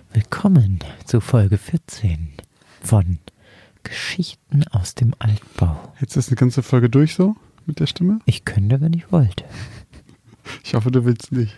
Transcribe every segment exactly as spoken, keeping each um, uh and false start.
Willkommen zu Folge vierzehn von Geschichten aus dem Altbau. Jetzt ist eine ganze Folge durch so mit der Stimme? Ich könnte, wenn ich wollte. Ich hoffe, du willst nicht.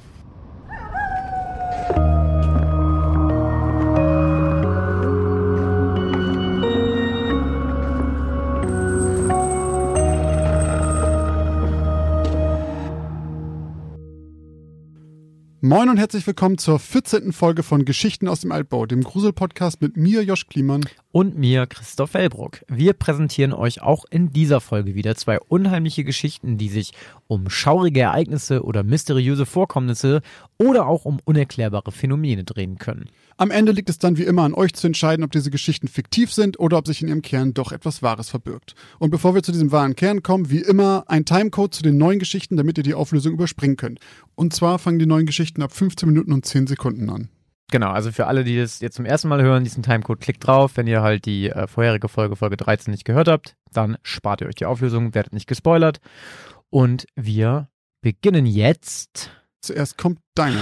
Moin und herzlich willkommen zur vierzehnten Folge von Geschichten aus dem Altbau, dem Grusel-Podcast mit mir, Josh Kliemann. Und mir, Christoph Wellbrock. Wir präsentieren euch auch in dieser Folge wieder zwei unheimliche Geschichten, die sich um schaurige Ereignisse oder mysteriöse Vorkommnisse oder auch um unerklärbare Phänomene drehen können. Am Ende liegt es dann wie immer an euch zu entscheiden, ob diese Geschichten fiktiv sind oder ob sich in ihrem Kern doch etwas Wahres verbirgt. Und bevor wir zu diesem wahren Kern kommen, wie immer ein Timecode zu den neuen Geschichten, damit ihr die Auflösung überspringen könnt. Und zwar fangen die neuen Geschichten ab fünfzehn Minuten und zehn Sekunden an. Genau, also für alle, die das jetzt zum ersten Mal hören, diesen Timecode, klickt drauf. Wenn ihr halt die äh, vorherige Folge, Folge dreizehn, nicht gehört habt, dann spart ihr euch die Auflösung, werdet nicht gespoilert. Und wir beginnen jetzt. Zuerst kommt deine.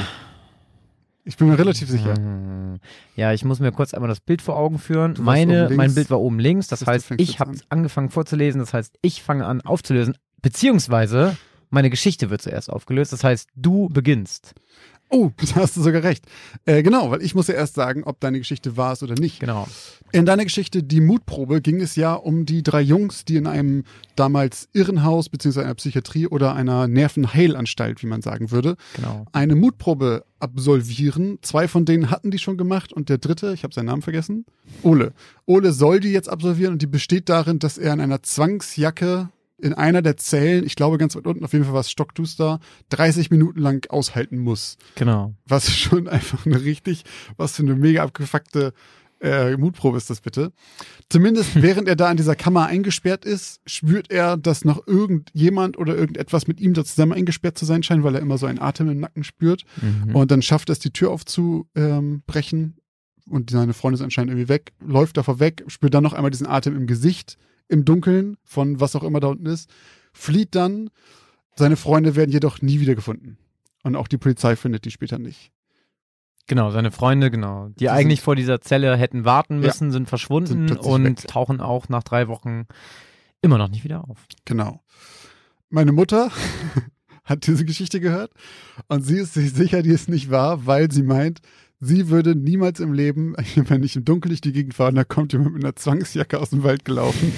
Ich bin mir relativ sicher. Ja, ich muss mir kurz einmal das Bild vor Augen führen. Meine, mein Bild war oben links, das, das heißt, ich habe angefangen vorzulesen, das heißt, ich fange an aufzulösen, beziehungsweise meine Geschichte wird zuerst aufgelöst, das heißt, du beginnst. Oh, da hast du sogar recht. Äh, genau, weil ich muss ja erst sagen, ob deine Geschichte wahr ist oder nicht. Genau. In deiner Geschichte Die Mutprobe ging es ja um die drei Jungs, die in einem damals Irrenhaus bzw. einer Psychiatrie oder einer Nervenheilanstalt, wie man sagen würde, genau. eine Mutprobe absolvieren. Zwei von denen hatten die schon gemacht und der dritte, ich habe seinen Namen vergessen, Ole. Ole soll die jetzt absolvieren und die besteht darin, dass er in einer Zwangsjacke in einer der Zellen, ich glaube ganz weit unten, auf jeden Fall war es stockduster, dreißig Minuten lang aushalten muss. Genau. Was schon einfach eine richtig, was für eine mega abgefuckte äh, Mutprobe ist das bitte. Zumindest während er da in dieser Kammer eingesperrt ist, spürt er, dass noch irgendjemand oder irgendetwas mit ihm da zusammen eingesperrt zu sein scheint, weil er immer so einen Atem im Nacken spürt. Mhm. Und dann schafft er es, die Tür aufzubrechen und seine Freundin ist anscheinend irgendwie weg, läuft davor weg, spürt dann noch einmal diesen Atem im Gesicht, im Dunkeln von was auch immer da unten ist, flieht dann. Seine Freunde werden jedoch nie wiedergefunden. Und auch die Polizei findet die später nicht. Genau, seine Freunde, genau. Die, die eigentlich vor dieser Zelle hätten warten müssen, ja, sind verschwunden sind und weg. Tauchen auch nach drei Wochen immer noch nicht wieder auf. Genau. Meine Mutter hat diese Geschichte gehört und sie ist sich sicher, die ist nicht wahr, weil sie meint, sie würde niemals im Leben, wenn ich im Dunkeln durch die Gegend fahre, da kommt jemand mit einer Zwangsjacke aus dem Wald gelaufen.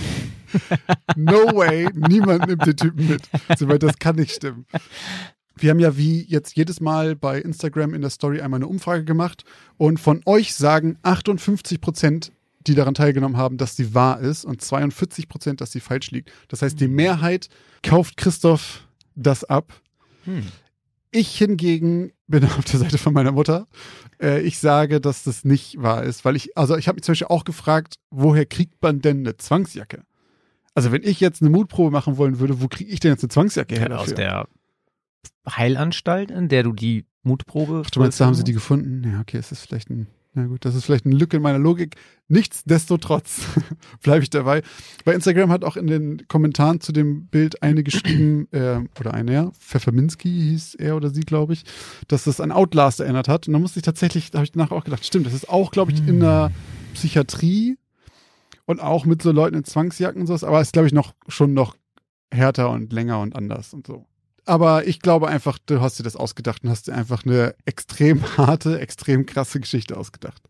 No way, niemand nimmt den Typen mit. Sie meint, das kann nicht stimmen. Wir haben ja wie jetzt jedes Mal bei Instagram in der Story einmal eine Umfrage gemacht und von euch sagen achtundfünfzig Prozent, die daran teilgenommen haben, dass sie wahr ist und zweiundvierzig Prozent, dass sie falsch liegt. Das heißt, die Mehrheit kauft Christoph das ab. Hm. Ich hingegen bin auf der Seite von meiner Mutter. Äh, ich sage, dass das nicht wahr ist, weil ich, also ich habe mich zum Beispiel auch gefragt, woher kriegt man denn eine Zwangsjacke? Also wenn ich jetzt eine Mutprobe machen wollen würde, wo kriege ich denn jetzt eine Zwangsjacke her? Ja, aus der Heilanstalt, in der du die Mutprobe... Ach, du meinst, da haben sie die gefunden? Ja, okay, es ist vielleicht ein... Na gut, das ist vielleicht eine Lücke in meiner Logik. Nichtsdestotrotz bleibe ich dabei. Bei Instagram hat auch in den Kommentaren zu dem Bild eine geschrieben, äh, oder eine, ja, Pfefferminski hieß er oder sie, glaube ich, dass das an Outlast erinnert hat. Und da musste ich tatsächlich, da habe ich danach auch gedacht, stimmt, das ist auch, glaube ich, in der Psychiatrie und auch mit so Leuten in Zwangsjacken und sowas, aber ist, glaube ich, noch schon noch härter und länger und anders und so. Aber ich glaube einfach, du hast dir das ausgedacht und hast dir einfach eine extrem harte, extrem krasse Geschichte ausgedacht.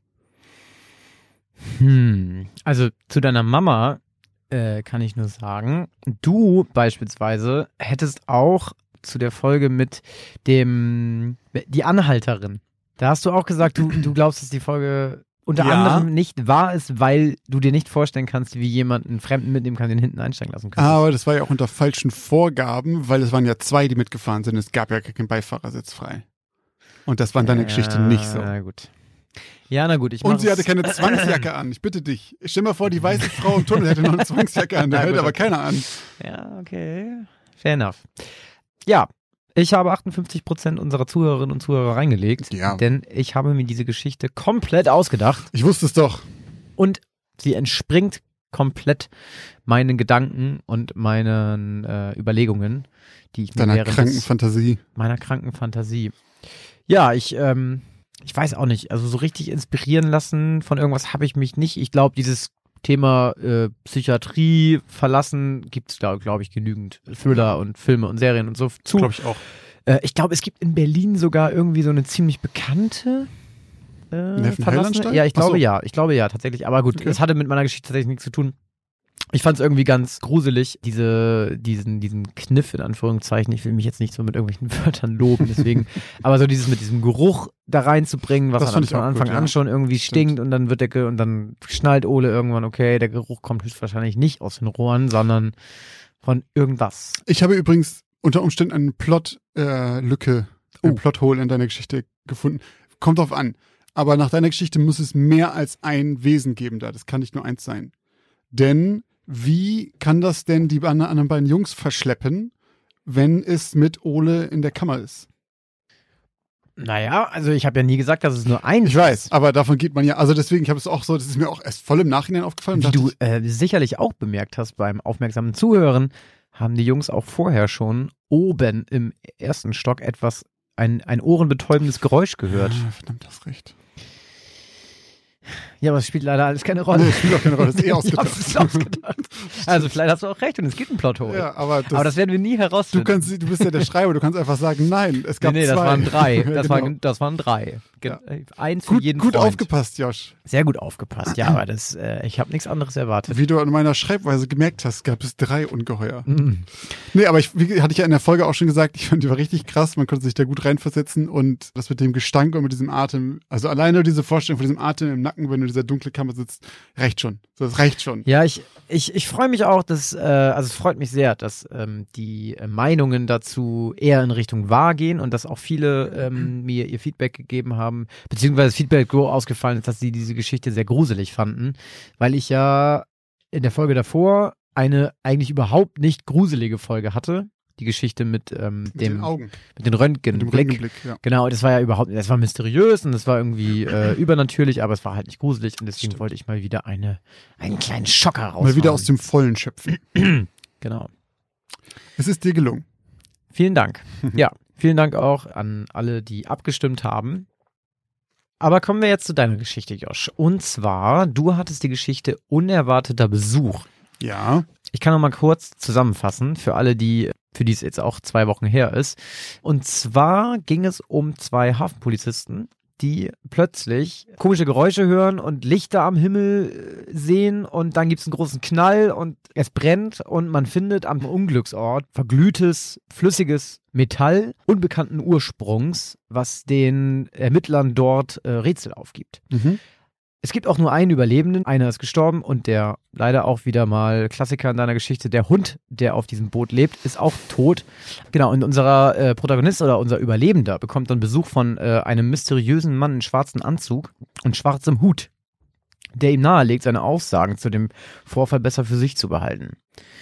Hm, also zu deiner Mama äh, kann ich nur sagen, du beispielsweise hättest auch zu der Folge mit dem, die Anhalterin, da hast du auch gesagt, du, du glaubst, dass die Folge unter ja. anderem nicht wahr ist, weil du dir nicht vorstellen kannst, wie jemand einen Fremden mitnehmen kann, den hinten einsteigen lassen kann. Aber das war ja auch unter falschen Vorgaben, weil es waren ja zwei, die mitgefahren sind. Es gab ja keinen Beifahrersitz frei. Und das war in deiner ja, Geschichte nicht so. Na gut. Ja, na gut. Ich Und sie hatte keine Zwangsjacke an. Ich bitte dich. Ich stell mal vor, die weiße Frau im Tunnel hätte noch eine Zwangsjacke an. Da hält aber keiner an. Ja, okay. Fair enough. Ja. Ich habe achtundfünfzig Prozent unserer Zuhörerinnen und Zuhörer reingelegt, ja. Denn ich habe mir diese Geschichte komplett ausgedacht. Ich wusste es doch. Und sie entspringt komplett meinen Gedanken und meinen äh, Überlegungen, die ich mir Deiner während kranken Fantasie. meiner kranken Fantasie. Ja, ich ähm, ich weiß auch nicht, also so richtig inspirieren lassen von irgendwas habe ich mich nicht. Ich glaube, dieses Thema äh, Psychiatrie verlassen gibt es, glaube glaub ich, genügend Thriller und Filme und Serien und so zu. Glaube ich auch. Äh, ich glaube, es gibt in Berlin sogar irgendwie so eine ziemlich bekannte äh, Neffen-Heilanstalt? Ja, ich glaube Ach so. ja. Ich glaube ja, tatsächlich. Aber gut, Okay. es hatte mit meiner Geschichte tatsächlich nichts zu tun. Ich fand es irgendwie ganz gruselig, diese, diesen, diesen Kniff in Anführungszeichen. Ich will mich jetzt nicht so mit irgendwelchen Wörtern loben, deswegen. Aber so dieses mit diesem Geruch da reinzubringen, was Das an, fand ich von auch Anfang gut, an ja. schon irgendwie Stimmt. stinkt und dann wird der Ge und dann schnallt Ole irgendwann, okay, der Geruch kommt höchstwahrscheinlich nicht aus den Rohren, sondern von irgendwas. Ich habe übrigens unter Umständen eine Plot-Lücke, äh, ein Oh. Plothole in deiner Geschichte gefunden. Kommt drauf an. Aber nach deiner Geschichte muss es mehr als ein Wesen geben da. Das kann nicht nur eins sein. Denn wie kann das denn die an- anderen beiden Jungs verschleppen, wenn es mit Ole in der Kammer ist? Naja, also ich habe ja nie gesagt, dass es nur ein Ich weiß, aber davon geht man ja, also deswegen, ich habe es auch so, das ist mir auch erst voll im Nachhinein aufgefallen. Wie dachte du ich, äh, sicherlich auch bemerkt hast beim aufmerksamen Zuhören, haben die Jungs auch vorher schon oben im ersten Stock etwas, ein, ein ohrenbetäubendes Geräusch gehört. Ah, verdammt, hast recht. Ja, aber es spielt leider alles keine Rolle. Nee, spielt auch keine Rolle, ist eh Ich ausgedacht. hab's ausgedacht. Also vielleicht hast du auch recht und es gibt ein Plothole. Ja, aber das, aber das werden wir nie du, herausfinden. kannst, du bist ja der Schreiber, du kannst einfach sagen, nein, es gab nee, nee, zwei. das waren drei. Ja, Das, genau. waren, das waren drei. Ge Ja. Eins für Gut, jeden gut Freund. aufgepasst, Josh. Sehr gut aufgepasst, ja, aber das, äh, ich habe nichts anderes erwartet. Wie du an meiner Schreibweise gemerkt hast, gab es drei Ungeheuer. Mm. Nee, aber ich, wie hatte ich ja in der Folge auch schon gesagt, ich fand die war richtig krass, man konnte sich da gut reinversetzen und das mit dem Gestank und mit diesem Atem, also alleine nur diese Vorstellung von diesem Atem im Nacken, wenn du in dieser dunklen Kammer sitzt, reicht schon. So, das reicht schon. Ja, ich, ich, ich freue mich auch, dass, äh, also es freut mich sehr, dass ähm, die äh, Meinungen dazu eher in Richtung wahr gehen und dass auch viele ähm, mir ihr Feedback gegeben haben, beziehungsweise das Feedback so ausgefallen ist, dass sie diese Geschichte sehr gruselig fanden, weil ich ja in der Folge davor eine eigentlich überhaupt nicht gruselige Folge hatte. Die Geschichte mit, ähm, Mit dem den Augen, mit den mit dem Röntgenblick. Rückenblick, ja. Genau, das war ja überhaupt, das war mysteriös und das war irgendwie äh, übernatürlich, aber es war halt nicht gruselig und deswegen Stimmt. wollte ich mal wieder eine, einen kleinen Schocker raushauen. Mal wieder aus dem Vollen schöpfen. Genau. Es ist dir gelungen. Vielen Dank. Ja, vielen Dank auch an alle, die abgestimmt haben. Aber kommen wir jetzt zu deiner Geschichte, Josh. Und zwar, du hattest die Geschichte unerwarteter Besuch. Ja. Ich kann noch mal kurz zusammenfassen für alle, die, für die es jetzt auch zwei Wochen her ist. Und zwar ging es um zwei Hafenpolizisten, die plötzlich komische Geräusche hören und Lichter am Himmel äh, sehen und dann gibt es einen großen Knall und es brennt und man findet am Unglücksort verglühtes, flüssiges Metall unbekannten Ursprungs, was den Ermittlern dort äh, Rätsel aufgibt. Mhm. Es gibt auch nur einen Überlebenden, einer ist gestorben und der leider auch wieder mal Klassiker in deiner Geschichte, der Hund, der auf diesem Boot lebt, ist auch tot. Genau, und unser äh, Protagonist oder unser Überlebender bekommt dann Besuch von äh, einem mysteriösen Mann in schwarzem Anzug und schwarzem Hut, der ihm nahelegt, seine Aussagen zu dem Vorfall besser für sich zu behalten.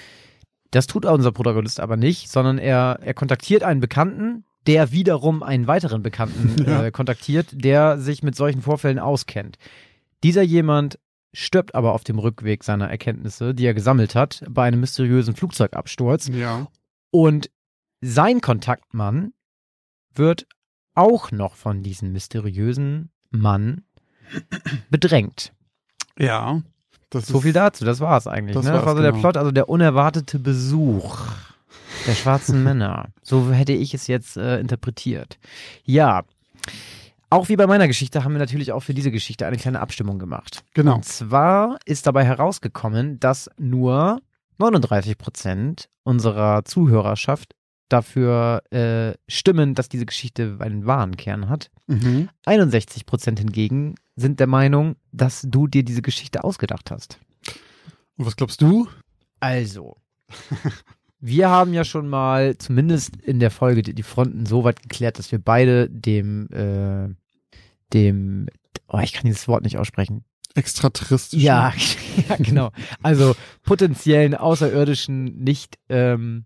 Das tut unser Protagonist aber nicht, sondern er, er kontaktiert einen Bekannten, der wiederum einen weiteren Bekannten Ja. äh, kontaktiert, der sich mit solchen Vorfällen auskennt. Dieser jemand stirbt aber auf dem Rückweg seiner Erkenntnisse, die er gesammelt hat, bei einem mysteriösen Flugzeugabsturz. Ja. Und sein Kontaktmann wird auch noch von diesem mysteriösen Mann bedrängt. Ja. Das So ist, viel dazu, das war es eigentlich. das Ne? war's, Das war so der genau. Plot, also der unerwartete Besuch der schwarzen Männer. So hätte ich es jetzt äh, interpretiert. Ja, auch wie bei meiner Geschichte haben wir natürlich auch für diese Geschichte eine kleine Abstimmung gemacht. Genau. Und zwar ist dabei herausgekommen, dass nur neununddreißig Prozent unserer Zuhörerschaft dafür äh, stimmen, dass diese Geschichte einen wahren Kern hat. Mhm. einundsechzig Prozent hingegen sind der Meinung, dass du dir diese Geschichte ausgedacht hast. Und was glaubst du? Also, wir haben ja schon mal zumindest in der Folge die, die Fronten so weit geklärt, dass wir beide dem, äh, dem, oh, ich kann dieses Wort nicht aussprechen. Extraterrestrisch. Ja, ja, genau. Also potenziellen Außerirdischen nicht, ähm,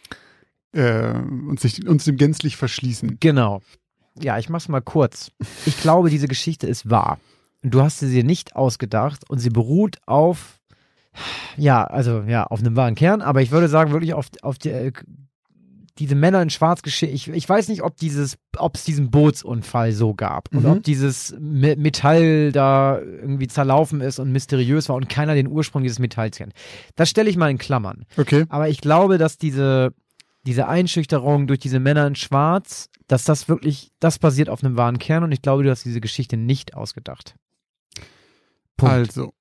Äh, und sich, uns dem gänzlich verschließen. genau. Ja, ich mach's mal kurz. Ich glaube, diese Geschichte ist wahr. Und du hast sie dir nicht ausgedacht und sie beruht auf, ja, also ja, auf einem wahren Kern, aber ich würde sagen, wirklich auf, auf der, diese Männer in Schwarz-Geschichte, ich, ich weiß nicht, ob dieses, ob es diesen Bootsunfall so gab und Mhm. ob dieses Me- Metall da irgendwie zerlaufen ist und mysteriös war und keiner den Ursprung dieses Metalls kennt. Das stelle ich mal in Klammern. Okay. Aber ich glaube, dass diese, diese Einschüchterung durch diese Männer in Schwarz, dass das wirklich, das basiert auf einem wahren Kern und ich glaube, du hast diese Geschichte nicht ausgedacht. Punkt. Also.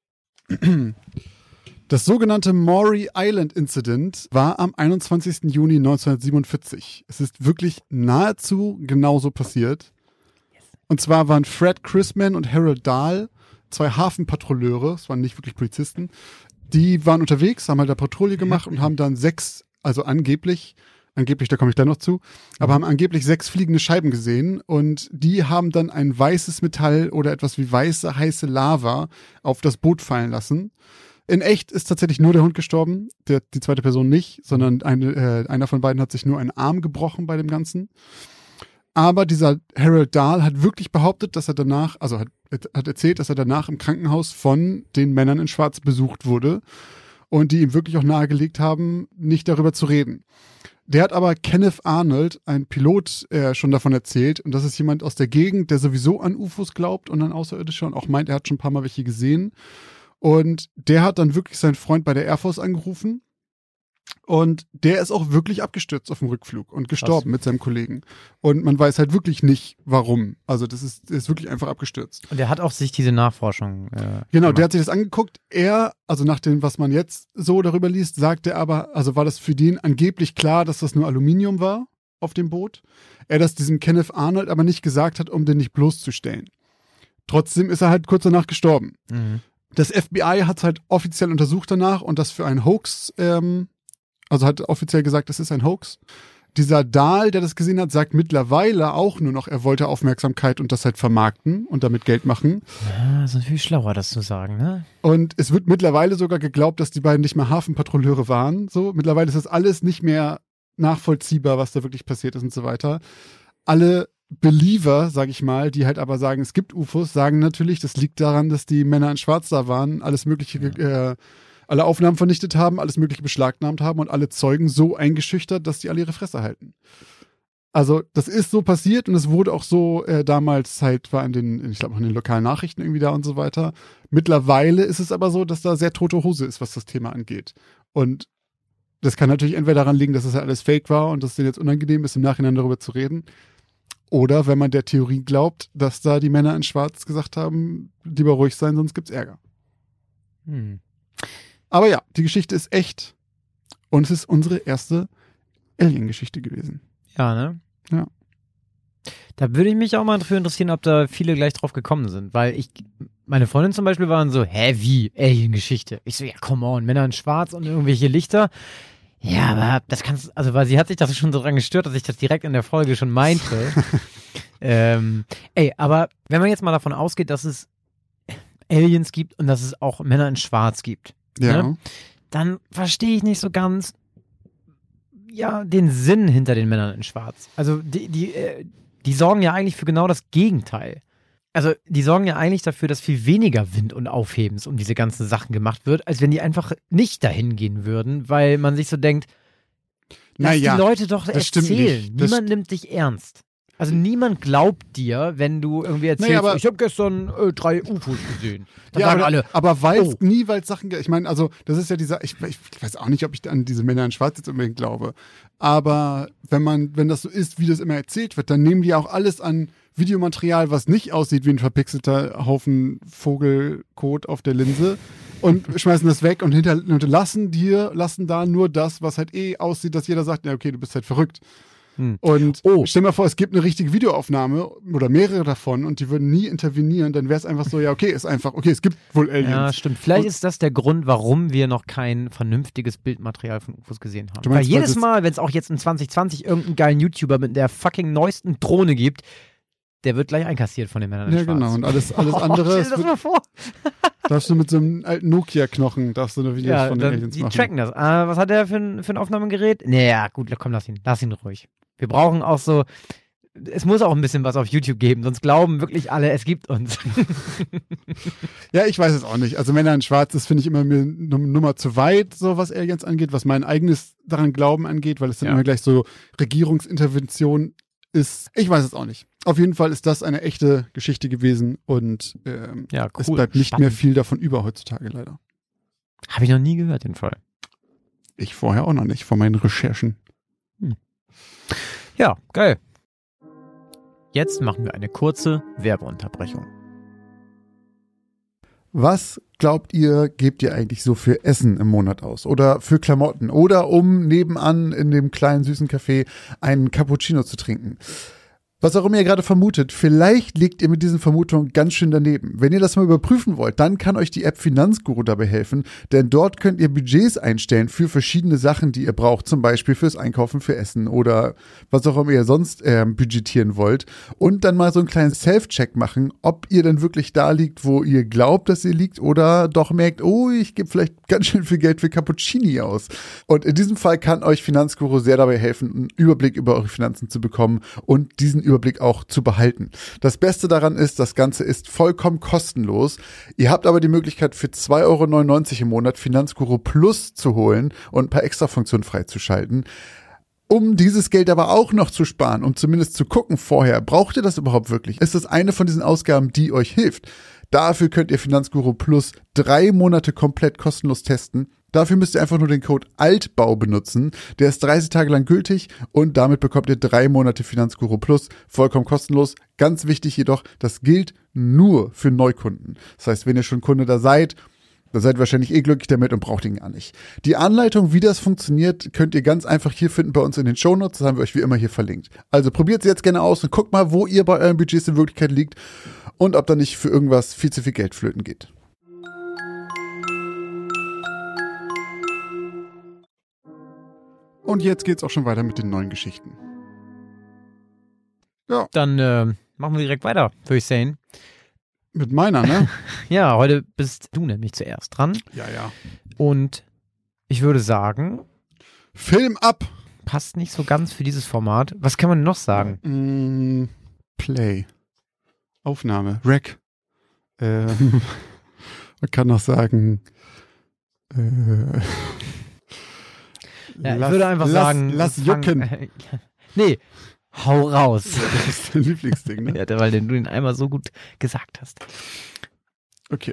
Das sogenannte Maury Island Incident war am einundzwanzigsten Juni neunzehnhundertsiebenundvierzig. Es ist wirklich nahezu genauso passiert. Und zwar waren Fred Chrisman und Harold Dahl, zwei Hafenpatrouilleure, es waren nicht wirklich Polizisten, die waren unterwegs, haben halt da Patrouille gemacht und haben dann sechs, also angeblich, angeblich, da komme ich gleich noch zu, aber haben angeblich sechs fliegende Scheiben gesehen und die haben dann ein weißes Metall oder etwas wie weiße, heiße Lava auf das Boot fallen lassen. In echt ist tatsächlich nur der Hund gestorben, der, die zweite Person nicht, sondern eine, äh, einer von beiden hat sich nur einen Arm gebrochen bei dem Ganzen. Aber dieser Harold Dahl hat wirklich behauptet, dass er danach, also hat, hat erzählt, dass er danach im Krankenhaus von den Männern in Schwarz besucht wurde und die ihm wirklich auch nahegelegt haben, nicht darüber zu reden. Der hat aber Kenneth Arnold, ein Pilot, äh, schon davon erzählt und das ist jemand aus der Gegend, der sowieso an U F Os glaubt und an Außerirdische und auch meint, er hat schon ein paar Mal welche gesehen. Und der hat dann wirklich seinen Freund bei der Air Force angerufen und der ist auch wirklich abgestürzt auf dem Rückflug und gestorben Krass. mit seinem Kollegen. Und man weiß halt wirklich nicht, warum. Also das ist, der ist wirklich einfach abgestürzt. Und er hat auch sich diese Nachforschung äh, Genau, gemacht. der hat sich das angeguckt. Er, also nach dem, was man jetzt so darüber liest, sagt er aber, also war das für den angeblich klar, dass das nur Aluminium war auf dem Boot. Er das diesem Kenneth Arnold aber nicht gesagt hat, um den nicht bloßzustellen. Trotzdem ist er halt kurz danach gestorben. Mhm. Das F B I hat es halt offiziell untersucht danach und das für einen Hoax, ähm, also hat offiziell gesagt, das ist ein Hoax. Dieser Dahl, der das gesehen hat, sagt mittlerweile auch nur noch, er wollte Aufmerksamkeit und das halt vermarkten und damit Geld machen. Ja, das ist natürlich schlauer, das zu sagen, ne? Und es wird mittlerweile sogar geglaubt, dass die beiden nicht mehr Hafenpatrouilleure waren. So, mittlerweile ist das alles nicht mehr nachvollziehbar, was da wirklich passiert ist und so weiter. Alle Believer, sag ich mal, die halt aber sagen, es gibt U F Os, sagen natürlich, das liegt daran, dass die Männer in Schwarz da waren, alles mögliche, äh, alle Aufnahmen vernichtet haben, alles mögliche beschlagnahmt haben und alle Zeugen so eingeschüchtert, dass die alle ihre Fresse halten. Also das ist so passiert und es wurde auch so äh, damals halt, war in den, ich glaube auch in den lokalen Nachrichten irgendwie da und so weiter. Mittlerweile ist es aber so, dass da sehr tote Hose ist, was das Thema angeht. Und das kann natürlich entweder daran liegen, dass das halt alles fake war und dass es denen jetzt unangenehm ist, im Nachhinein darüber zu reden. Oder wenn man der Theorie glaubt, dass da die Männer in Schwarz gesagt haben, lieber ruhig sein, sonst gibt's Ärger. Hm. Aber ja, die Geschichte ist echt und es ist unsere erste Alien-Geschichte gewesen. Ja, ne? Ja. Da würde ich mich auch mal dafür interessieren, ob da viele gleich drauf gekommen sind, weil ich, meine Freundin zum Beispiel waren so, hä, wie, Alien-Geschichte? Ich so, ja, come on, Männer in Schwarz und irgendwelche Lichter. Ja, aber das kannst, also weil sie hat sich das schon so dran gestört, dass ich das direkt in der Folge schon meinte. ähm, ey, aber wenn man jetzt mal davon ausgeht, dass es Aliens gibt und dass es auch Männer in Schwarz gibt, Ja. ne, dann verstehe ich nicht so ganz, ja, den Sinn hinter den Männern in Schwarz. Also die, die, äh, die sorgen ja eigentlich für genau das Gegenteil. Also die sorgen ja eigentlich dafür, dass viel weniger Wind und Aufhebens um diese ganzen Sachen gemacht wird, als wenn die einfach nicht dahin gehen würden, weil man sich so denkt, lass Naja, die Leute doch das stimmt erzählen. nicht. Das Niemand nimmt dich ernst. Also niemand glaubt dir, wenn du irgendwie erzählst, Naja, aber- ich habe gestern äh, drei U F Os gesehen. Dann Ja, sagen aber, alle, aber weil oh. nie, weil Sachen, ich meine, also das ist ja dieser, ich, ich weiß auch nicht, ob ich an diese Männer in Schwarz jetzt unbedingt glaube, aber wenn man, wenn das so ist, wie das immer erzählt wird, dann nehmen die auch alles an Videomaterial, was nicht aussieht wie ein verpixelter Haufen Vogelkot auf der Linse und schmeißen das weg und hinter, hinterlassen dir, lassen da nur das, was halt eh aussieht, dass jeder sagt, ja okay, du bist halt verrückt. Hm. Und Oh. stell dir mal vor, es gibt eine richtige Videoaufnahme oder mehrere davon und die würden nie intervenieren, dann wäre es einfach so, ja okay, ist einfach, okay, es gibt wohl Aliens. Ja, stimmt. Vielleicht Und- ist das der Grund, warum wir noch kein vernünftiges Bildmaterial von U F Os gesehen haben. Du meinst, Weil weil jedes das- Mal, wenn es auch jetzt in zwanzig zwanzig irgendeinen geilen YouTuber mit der fucking neuesten Drohne gibt, der wird gleich einkassiert von den Männern in Ja, Schwarz. genau. Und alles, alles Oh, andere, stell dir es das wird, mal vor. darfst du mit so einem alten Nokia-Knochen, darfst du eine Videos Ja, von den dann, Aliens die machen. tracken das. Ah, was hat der für ein, für ein Aufnahmegerät? Naja, gut, komm, lass ihn. Lass ihn ruhig. Wir brauchen auch so, es muss auch ein bisschen was auf YouTube geben, sonst glauben wirklich alle, es gibt uns. Ja, ich weiß es auch nicht. Also Männer in Schwarz, das finde ich immer mir eine Nummer zu weit, so was Aliens angeht, was mein eigenes daran Glauben angeht, weil es dann Ja. immer gleich so Regierungsintervention ist. Ich weiß es auch nicht. Auf jeden Fall ist das eine echte Geschichte gewesen und ähm, Ja, cool. es bleibt nicht Spannend. mehr viel davon über heutzutage leider. Habe ich noch nie gehört, den Fall. Ich vorher auch noch nicht, vor meinen Recherchen. Ja, geil. Jetzt machen wir eine kurze Werbeunterbrechung. Was glaubt ihr, gebt ihr eigentlich so für Essen im Monat aus? Oder für Klamotten? Oder um nebenan in dem kleinen süßen Café einen Cappuccino zu trinken? Was auch immer ihr gerade vermutet, vielleicht liegt ihr mit diesen Vermutungen ganz schön daneben. Wenn ihr das mal überprüfen wollt, dann kann euch die App Finanzguru dabei helfen, denn dort könnt ihr Budgets einstellen für verschiedene Sachen, die ihr braucht, zum Beispiel fürs Einkaufen, für Essen oder was auch immer ihr sonst äh, budgetieren wollt und dann mal so einen kleinen Self-Check machen, ob ihr denn wirklich da liegt, wo ihr glaubt, dass ihr liegt oder doch merkt, oh, ich gebe vielleicht ganz schön viel Geld für Cappuccini aus. Und in diesem Fall kann euch Finanzguru sehr dabei helfen, einen Überblick über eure Finanzen zu bekommen und diesen Überblick auch zu behalten. Das Beste daran ist, das Ganze ist vollkommen kostenlos. Ihr habt aber die Möglichkeit für zwei Euro neunundneunzig im Monat Finanzguru Plus zu holen und ein paar Extrafunktionen freizuschalten. Um dieses Geld aber auch noch zu sparen, um zumindest zu gucken vorher, braucht ihr das überhaupt wirklich? Ist das eine von diesen Ausgaben, die euch hilft? Dafür könnt ihr Finanzguru Plus drei Monate komplett kostenlos testen. Dafür müsst ihr einfach nur den Code ALTBAU benutzen. Der ist dreißig Tage lang gültig und damit bekommt ihr drei Monate Finanzguru Plus vollkommen kostenlos. Ganz wichtig jedoch, das gilt nur für Neukunden. Das heißt, wenn ihr schon Kunde da seid, dann seid ihr wahrscheinlich eh glücklich damit und braucht ihn gar nicht. Die Anleitung, wie das funktioniert, könnt ihr ganz einfach hier finden bei uns in den Shownotes. Das haben wir euch wie immer hier verlinkt. Also probiert es jetzt gerne aus und guckt mal, wo ihr bei euren Budgets in Wirklichkeit liegt und ob da nicht für irgendwas viel zu viel Geld flöten geht. Und jetzt geht's auch schon weiter mit den neuen Geschichten. Ja, Dann äh, machen wir direkt weiter, würde ich sagen. mit meiner, ne? Ja, heute bist du nämlich zuerst dran. Ja, ja. Und ich würde sagen, Film ab! passt nicht so ganz für dieses Format. Was kann man noch sagen? Mm, Play. Aufnahme. Rec. Ähm, man kann noch sagen, äh, Ja, ich lass- würde einfach lass, sagen, Lass fang- jucken. Nee, hau raus. Das ist dein Lieblingsding, ne? Ja, weil du den einmal so gut gesagt hast. Okay.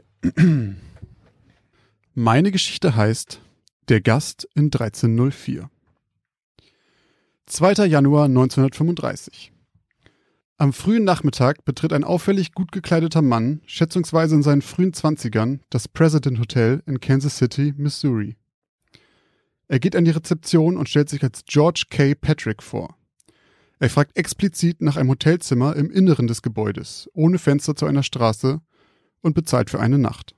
Meine Geschichte heißt Der Gast in dreizehn null vier. zweiter Januar neunzehnhundertfünfunddreißig. Am frühen Nachmittag betritt ein auffällig gut gekleideter Mann, schätzungsweise in seinen frühen Zwanzigern, das President Hotel in Kansas City, Missouri. Er geht an die Rezeption und stellt sich als George K. Patrick vor. Er fragt explizit nach einem Hotelzimmer im Inneren des Gebäudes, ohne Fenster zu einer Straße, und bezahlt für eine Nacht.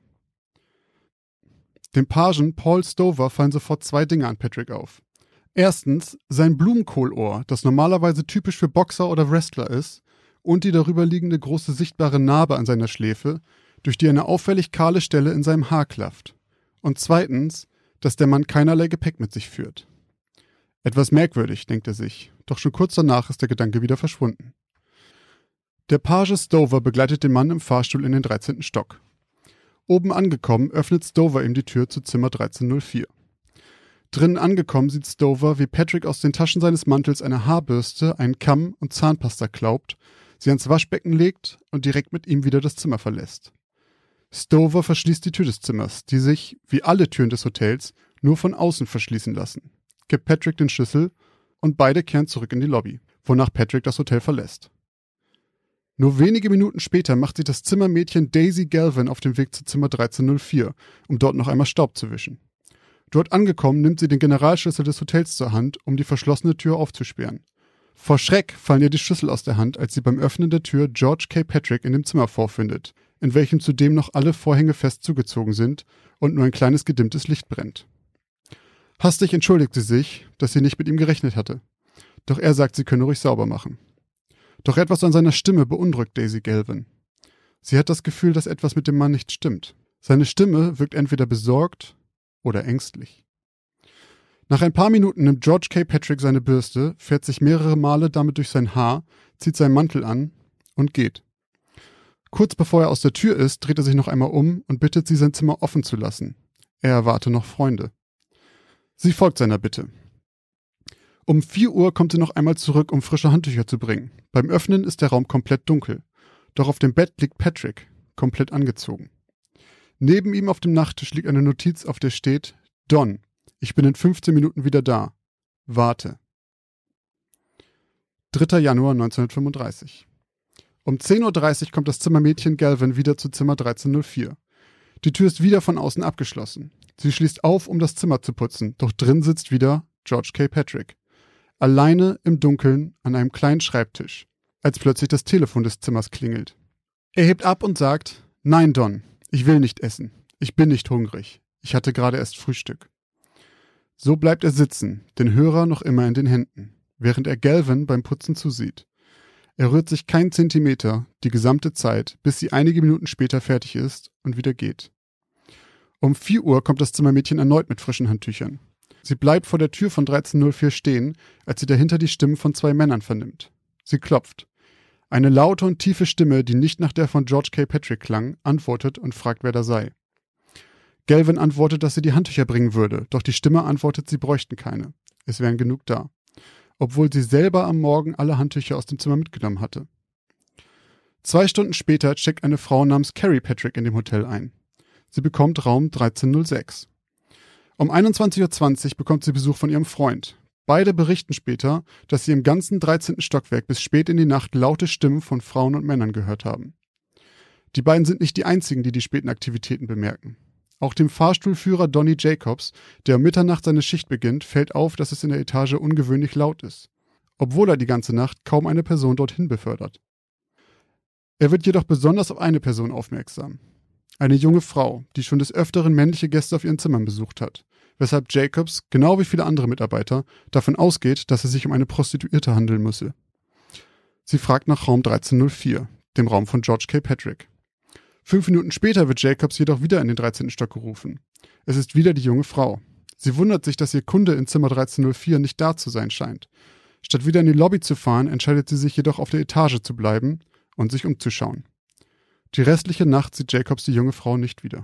Dem Pagen Paul Stover fallen sofort zwei Dinge an Patrick auf. Erstens sein Blumenkohlohr, das normalerweise typisch für Boxer oder Wrestler ist, und die darüber liegende große sichtbare Narbe an seiner Schläfe, durch die eine auffällig kahle Stelle in seinem Haar klafft. Und zweitens, dass der Mann keinerlei Gepäck mit sich führt. Etwas merkwürdig, denkt er sich, doch schon kurz danach ist der Gedanke wieder verschwunden. Der Page Stover begleitet den Mann im Fahrstuhl in den dreizehnten Stock. Oben angekommen, öffnet Stover ihm die Tür zu Zimmer dreizehn null vier. Drinnen angekommen sieht Stover, wie Patrick aus den Taschen seines Mantels eine Haarbürste, einen Kamm und Zahnpasta klaubt, sie ans Waschbecken legt und direkt mit ihm wieder das Zimmer verlässt. Stover verschließt die Tür des Zimmers, die sich, wie alle Türen des Hotels, nur von außen verschließen lassen, gibt Patrick den Schlüssel und beide kehren zurück in die Lobby, wonach Patrick das Hotel verlässt. Nur wenige Minuten später macht sich das Zimmermädchen Daisy Galvin auf den Weg zu Zimmer dreizehn null vier, um dort noch einmal Staub zu wischen. Dort angekommen nimmt sie den Generalschlüssel des Hotels zur Hand, um die verschlossene Tür aufzusperren. Vor Schreck fallen ihr die Schlüssel aus der Hand, als sie beim Öffnen der Tür George K. Patrick in dem Zimmer vorfindet, in welchem zudem noch alle Vorhänge fest zugezogen sind und nur ein kleines gedimmtes Licht brennt. Hastig entschuldigt sie sich, dass sie nicht mit ihm gerechnet hatte. Doch er sagt, sie könne ruhig sauber machen. Doch etwas an seiner Stimme beunruhigt Daisy Galvin. Sie hat das Gefühl, dass etwas mit dem Mann nicht stimmt. Seine Stimme wirkt entweder besorgt oder ängstlich. Nach ein paar Minuten nimmt George K. Patrick seine Bürste, fährt sich mehrere Male damit durch sein Haar, zieht seinen Mantel an und geht. Kurz bevor er aus der Tür ist, dreht er sich noch einmal um und bittet sie, sein Zimmer offen zu lassen. Er erwarte noch Freunde. Sie folgt seiner Bitte. Um vier Uhr kommt sie noch einmal zurück, um frische Handtücher zu bringen. Beim Öffnen ist der Raum komplett dunkel. Doch auf dem Bett liegt Patrick, komplett angezogen. Neben ihm auf dem Nachttisch liegt eine Notiz, auf der steht: Don, ich bin in fünfzehn Minuten wieder da. Warte. dritter Januar neunzehnhundertfünfunddreißig. Um zehn Uhr dreißig kommt das Zimmermädchen Galvin wieder zu Zimmer dreizehn null vier. Die Tür ist wieder von außen abgeschlossen. Sie schließt auf, um das Zimmer zu putzen, doch drin sitzt wieder George K. Patrick. Alleine im Dunkeln an einem kleinen Schreibtisch, als plötzlich das Telefon des Zimmers klingelt. Er hebt ab und sagt: Nein, Don, ich will nicht essen. Ich bin nicht hungrig. Ich hatte gerade erst Frühstück. So bleibt er sitzen, den Hörer noch immer in den Händen, während er Galvin beim Putzen zusieht. Er rührt sich keinen Zentimeter, die gesamte Zeit, bis sie einige Minuten später fertig ist und wieder geht. Um vier Uhr kommt das Zimmermädchen erneut mit frischen Handtüchern. Sie bleibt vor der Tür von dreizehn null vier stehen, als sie dahinter die Stimmen von zwei Männern vernimmt. Sie klopft. Eine laute und tiefe Stimme, die nicht nach der von George K. Patrick klang, antwortet und fragt, wer da sei. Galvin antwortet, dass sie die Handtücher bringen würde, doch die Stimme antwortet, sie bräuchten keine. Es wären genug da. Obwohl sie selber am Morgen alle Handtücher aus dem Zimmer mitgenommen hatte. Zwei Stunden später checkt eine Frau namens Carrie Patrick in dem Hotel ein. Sie bekommt Raum dreizehn null sechs. Um einundzwanzig Uhr zwanzig bekommt sie Besuch von ihrem Freund. Beide berichten später, dass sie im ganzen dreizehnten Stockwerk bis spät in die Nacht laute Stimmen von Frauen und Männern gehört haben. Die beiden sind nicht die einzigen, die die späten Aktivitäten bemerken. Auch dem Fahrstuhlführer Donnie Jacobs, der um Mitternacht seine Schicht beginnt, fällt auf, dass es in der Etage ungewöhnlich laut ist, obwohl er die ganze Nacht kaum eine Person dorthin befördert. Er wird jedoch besonders auf eine Person aufmerksam. Eine junge Frau, die schon des Öfteren männliche Gäste auf ihren Zimmern besucht hat, weshalb Jacobs, genau wie viele andere Mitarbeiter, davon ausgeht, dass es sich um eine Prostituierte handeln müsse. Sie fragt nach Raum dreizehn null vier, dem Raum von George K. Patrick. Fünf Minuten später wird Jacobs jedoch wieder in den dreizehnten Stock gerufen. Es ist wieder die junge Frau. Sie wundert sich, dass ihr Kunde in Zimmer dreizehn null vier nicht da zu sein scheint. Statt wieder in die Lobby zu fahren, entscheidet sie sich jedoch auf der Etage zu bleiben und sich umzuschauen. Die restliche Nacht sieht Jacobs die junge Frau nicht wieder.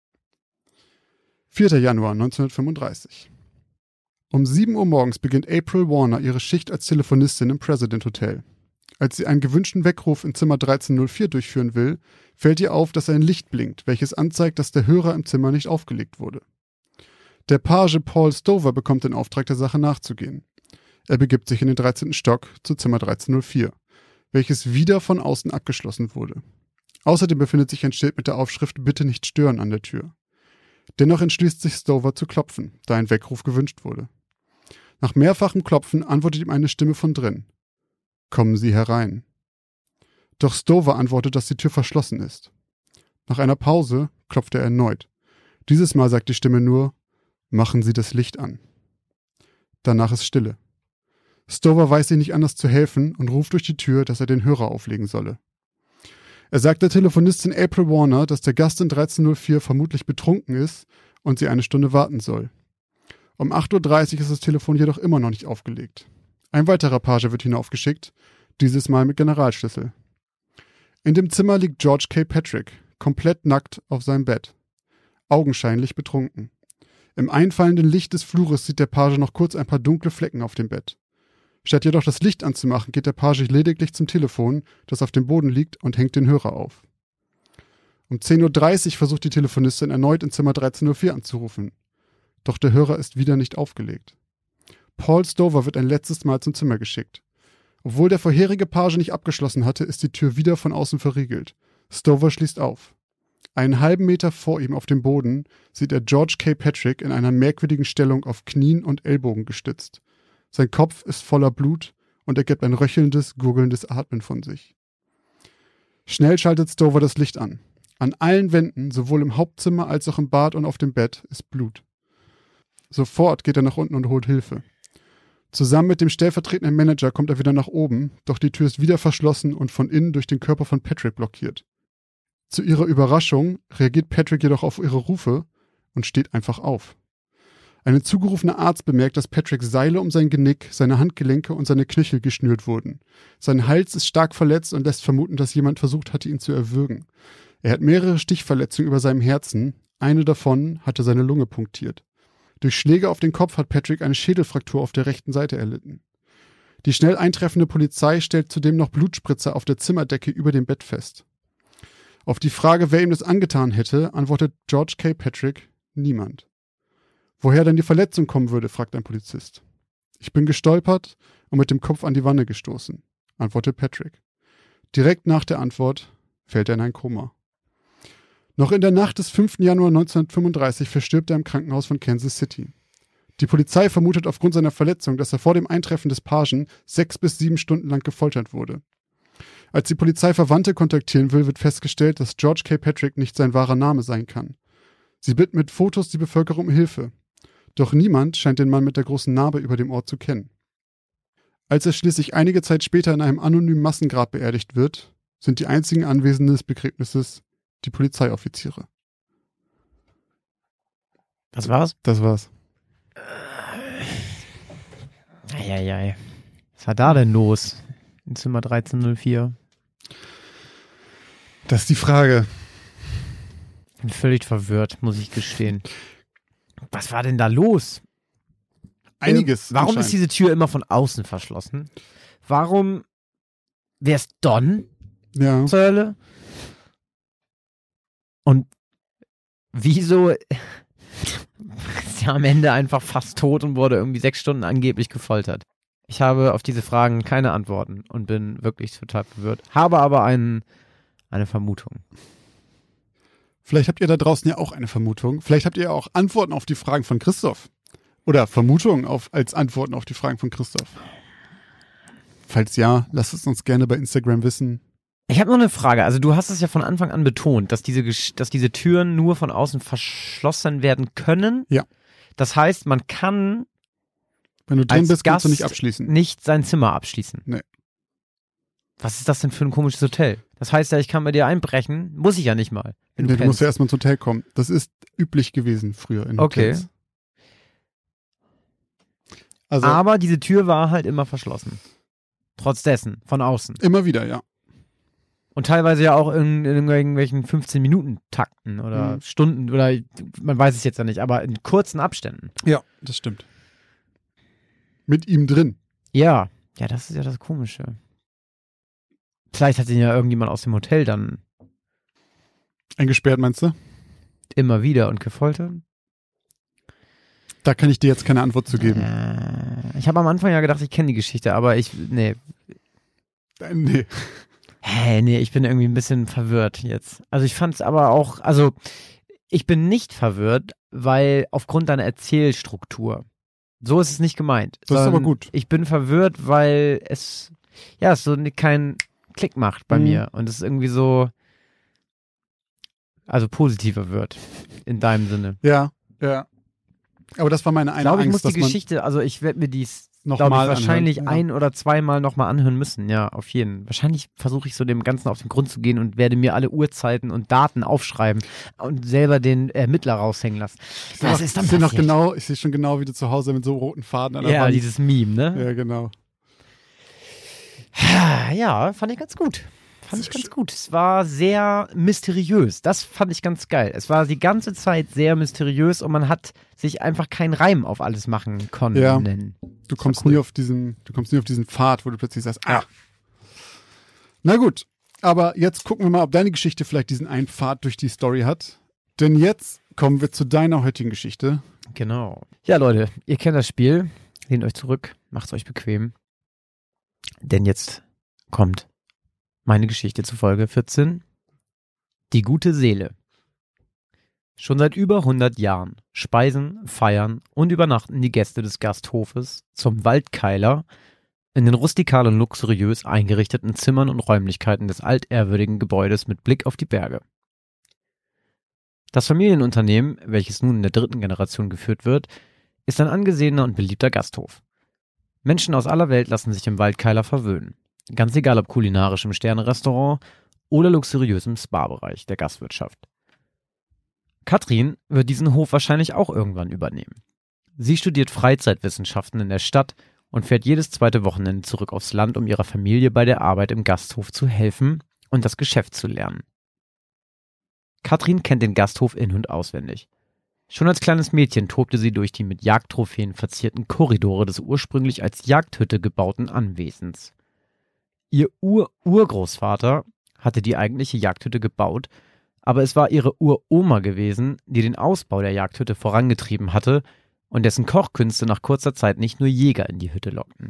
vierter Januar neunzehnhundertfünfunddreißig. Um sieben Uhr morgens beginnt April Warner ihre Schicht als Telefonistin im President Hotel. Als sie einen gewünschten Weckruf in Zimmer dreizehn null vier durchführen will, fällt ihr auf, dass ein Licht blinkt, welches anzeigt, dass der Hörer im Zimmer nicht aufgelegt wurde. Der Page Paul Stover bekommt den Auftrag, der Sache nachzugehen. Er begibt sich in den dreizehnten Stock zu Zimmer dreizehn null vier, welches wieder von außen abgeschlossen wurde. Außerdem befindet sich ein Schild mit der Aufschrift „Bitte nicht stören" an der Tür. Dennoch entschließt sich Stover zu klopfen, da ein Weckruf gewünscht wurde. Nach mehrfachem Klopfen antwortet ihm eine Stimme von drin. Kommen Sie herein. Doch Stover antwortet, dass die Tür verschlossen ist. Nach einer Pause klopft er erneut. Dieses Mal sagt die Stimme nur, machen Sie das Licht an. Danach ist Stille. Stover weiß sich nicht anders zu helfen und ruft durch die Tür, dass er den Hörer auflegen solle. Er sagt der Telefonistin April Warner, dass der Gast in dreizehn null vier vermutlich betrunken ist und sie eine Stunde warten soll. Um acht Uhr dreißig ist das Telefon jedoch immer noch nicht aufgelegt. Ein weiterer Page wird hinaufgeschickt, dieses Mal mit Generalschlüssel. In dem Zimmer liegt George K. Patrick, komplett nackt auf seinem Bett, augenscheinlich betrunken. Im einfallenden Licht des Flures sieht der Page noch kurz ein paar dunkle Flecken auf dem Bett. Statt jedoch das Licht anzumachen, geht der Page lediglich zum Telefon, das auf dem Boden liegt, und hängt den Hörer auf. Um zehn Uhr dreißig versucht die Telefonistin erneut in Zimmer dreizehn null vier anzurufen. Doch der Hörer ist wieder nicht aufgelegt. Paul Stover wird ein letztes Mal zum Zimmer geschickt. Obwohl der vorherige Page nicht abgeschlossen hatte, ist die Tür wieder von außen verriegelt. Stover schließt auf. Einen halben Meter vor ihm auf dem Boden sieht er George K. Patrick in einer merkwürdigen Stellung auf Knien und Ellbogen gestützt. Sein Kopf ist voller Blut und er gibt ein röchelndes, gurgelndes Atmen von sich. Schnell schaltet Stover das Licht an. An allen Wänden, sowohl im Hauptzimmer als auch im Bad und auf dem Bett, ist Blut. Sofort geht er nach unten und holt Hilfe. Zusammen mit dem stellvertretenden Manager kommt er wieder nach oben, doch die Tür ist wieder verschlossen und von innen durch den Körper von Patrick blockiert. Zu ihrer Überraschung reagiert Patrick jedoch auf ihre Rufe und steht einfach auf. Ein hinzugerufener Arzt bemerkt, dass Patrick Seile um sein Genick, seine Handgelenke und seine Knöchel geschnürt wurden. Sein Hals ist stark verletzt und lässt vermuten, dass jemand versucht hatte, ihn zu erwürgen. Er hat mehrere Stichverletzungen über seinem Herzen. Eine davon hatte seine Lunge punktiert. Durch Schläge auf den Kopf hat Patrick eine Schädelfraktur auf der rechten Seite erlitten. Die schnell eintreffende Polizei stellt zudem noch Blutspritzer auf der Zimmerdecke über dem Bett fest. Auf die Frage, wer ihm das angetan hätte, antwortet George K. Patrick: niemand. Woher denn die Verletzung kommen würde, fragt ein Polizist. Ich bin gestolpert und mit dem Kopf an die Wanne gestoßen, antwortet Patrick. Direkt nach der Antwort fällt er in ein Koma. Noch in der Nacht des fünften Januar neunzehnhundertfünfunddreißig verstirbt er im Krankenhaus von Kansas City. Die Polizei vermutet aufgrund seiner Verletzung, dass er vor dem Eintreffen des Pagen sechs bis sieben Stunden lang gefoltert wurde. Als die Polizei Verwandte kontaktieren will, wird festgestellt, dass George K. Patrick nicht sein wahrer Name sein kann. Sie bitten mit Fotos die Bevölkerung um Hilfe. Doch niemand scheint den Mann mit der großen Narbe über dem Ohr zu kennen. Als er schließlich einige Zeit später in einem anonymen Massengrab beerdigt wird, sind die einzigen Anwesenden des Begräbnisses die Polizeioffiziere. Was war's? Das war's. Eieiei. Was war da denn los? In Zimmer dreizehn null vier. Das ist die Frage. Ich bin völlig verwirrt, muss ich gestehen. Was war denn da los? Einiges. Äh, warum ist diese Tür immer von außen verschlossen? Warum? Wer ist Don? Ja. Zur Hölle? Und wieso ist er am Ende einfach fast tot und wurde irgendwie sechs Stunden angeblich gefoltert? Ich habe auf diese Fragen keine Antworten und bin wirklich total verwirrt. Habe aber einen, eine Vermutung. Vielleicht habt ihr da draußen ja auch eine Vermutung. Vielleicht habt ihr auch Antworten auf die Fragen von Christoph. Oder Vermutungen auf, als Antworten auf die Fragen von Christoph. Falls ja, lasst es uns gerne bei Instagram wissen. Ich habe noch eine Frage. Also du hast es ja von Anfang an betont, dass diese, dass diese Türen nur von außen verschlossen werden können. Ja. Das heißt, man kann Wenn du drin als bist, kannst Gast du nicht abschließen. nicht sein Zimmer abschließen. Nee. Was ist das denn für ein komisches Hotel? Das heißt ja, ich kann bei dir einbrechen. Muss ich ja nicht mal. Wenn Nee, du du musst ja erstmal ins Hotel kommen. Das ist üblich gewesen früher in Okay. Hotels. Also Aber diese Tür war halt immer verschlossen. Trotz dessen, von außen. immer wieder, ja. Und teilweise ja auch in, in irgendwelchen fünfzehn-Minuten-Takten oder Mhm. Stunden oder man weiß es jetzt ja nicht, aber in kurzen Abständen. Ja, das stimmt. Mit ihm drin. Ja, ja, das ist ja das Komische. Vielleicht hat ihn ja irgendjemand aus dem Hotel dann Eingesperrt, meinst du? immer wieder und gefoltert. Da kann ich dir jetzt keine Antwort zu geben. Äh, ich habe am Anfang ja gedacht, ich kenne die Geschichte, aber ich, nee. Äh, nee. Hä, nee, ich bin irgendwie ein bisschen verwirrt jetzt. Also ich fand es aber auch, also ich bin nicht verwirrt, weil aufgrund deiner Erzählstruktur. So ist es nicht gemeint. Das ist sondern aber gut. Ich bin verwirrt, weil es, ja, es so ne- keinen Klick macht bei Mhm. mir und es irgendwie so, also positiver wird, in deinem Sinne. Ja, ja. Aber das war meine Ich eine glaube, ich Angst, muss die dass man Geschichte, also ich werde mir dies, noch glaube ich, mal wahrscheinlich anhört. Ja. ein- oder zweimal nochmal anhören müssen. Ja, auf jeden. Wahrscheinlich versuche ich so dem Ganzen auf den Grund zu gehen und werde mir alle Uhrzeiten und Daten aufschreiben und selber den Ermittler raushängen lassen. Ich Das sehe ist noch, dann ich sehe noch passiert. genau, ich sehe schon genau, wie du zu Hause mit so roten Faden an der Ja, Wand. dieses Meme, ne? Ja, genau. Ja, fand ich ganz gut. Fand ich Sehr ganz schön. gut. Es war sehr mysteriös. Das fand ich ganz geil. Es war die ganze Zeit sehr mysteriös und man hat sich einfach keinen Reim auf alles machen können. Ja. Du kommst cool. nie auf diesen, du kommst nie auf diesen Pfad, wo du plötzlich sagst, ah. Na gut, aber jetzt gucken wir mal, ob deine Geschichte vielleicht diesen einen Pfad durch die Story hat. Denn jetzt kommen wir zu deiner heutigen Geschichte. Genau. Ja, Leute, ihr kennt das Spiel. Lehnt euch zurück, macht's euch bequem. Denn jetzt kommt meine Geschichte zu Folge vierzehn. Die gute Seele. Schon seit über hundert Jahren speisen, feiern und übernachten die Gäste des Gasthofes zum Waldkeiler in den rustikal und luxuriös eingerichteten Zimmern und Räumlichkeiten des altehrwürdigen Gebäudes mit Blick auf die Berge. Das Familienunternehmen, welches nun in der dritten Generation geführt wird, ist ein angesehener und beliebter Gasthof. Menschen aus aller Welt lassen sich im Waldkeiler verwöhnen. Ganz egal ob kulinarischem Sterne-Restaurant oder luxuriösem Spa-Bereich der Gastwirtschaft. Katrin wird diesen Hof wahrscheinlich auch irgendwann übernehmen. Sie studiert Freizeitwissenschaften in der Stadt und fährt jedes zweite Wochenende zurück aufs Land, um ihrer Familie bei der Arbeit im Gasthof zu helfen und das Geschäft zu lernen. Katrin kennt den Gasthof in- und auswendig. Schon als kleines Mädchen tobte sie durch die mit Jagdtrophäen verzierten Korridore des ursprünglich als Jagdhütte gebauten Anwesens. Ihr Ur-Urgroßvater hatte die eigentliche Jagdhütte gebaut, aber es war ihre Uroma gewesen, die den Ausbau der Jagdhütte vorangetrieben hatte und dessen Kochkünste nach kurzer Zeit nicht nur Jäger in die Hütte lockten.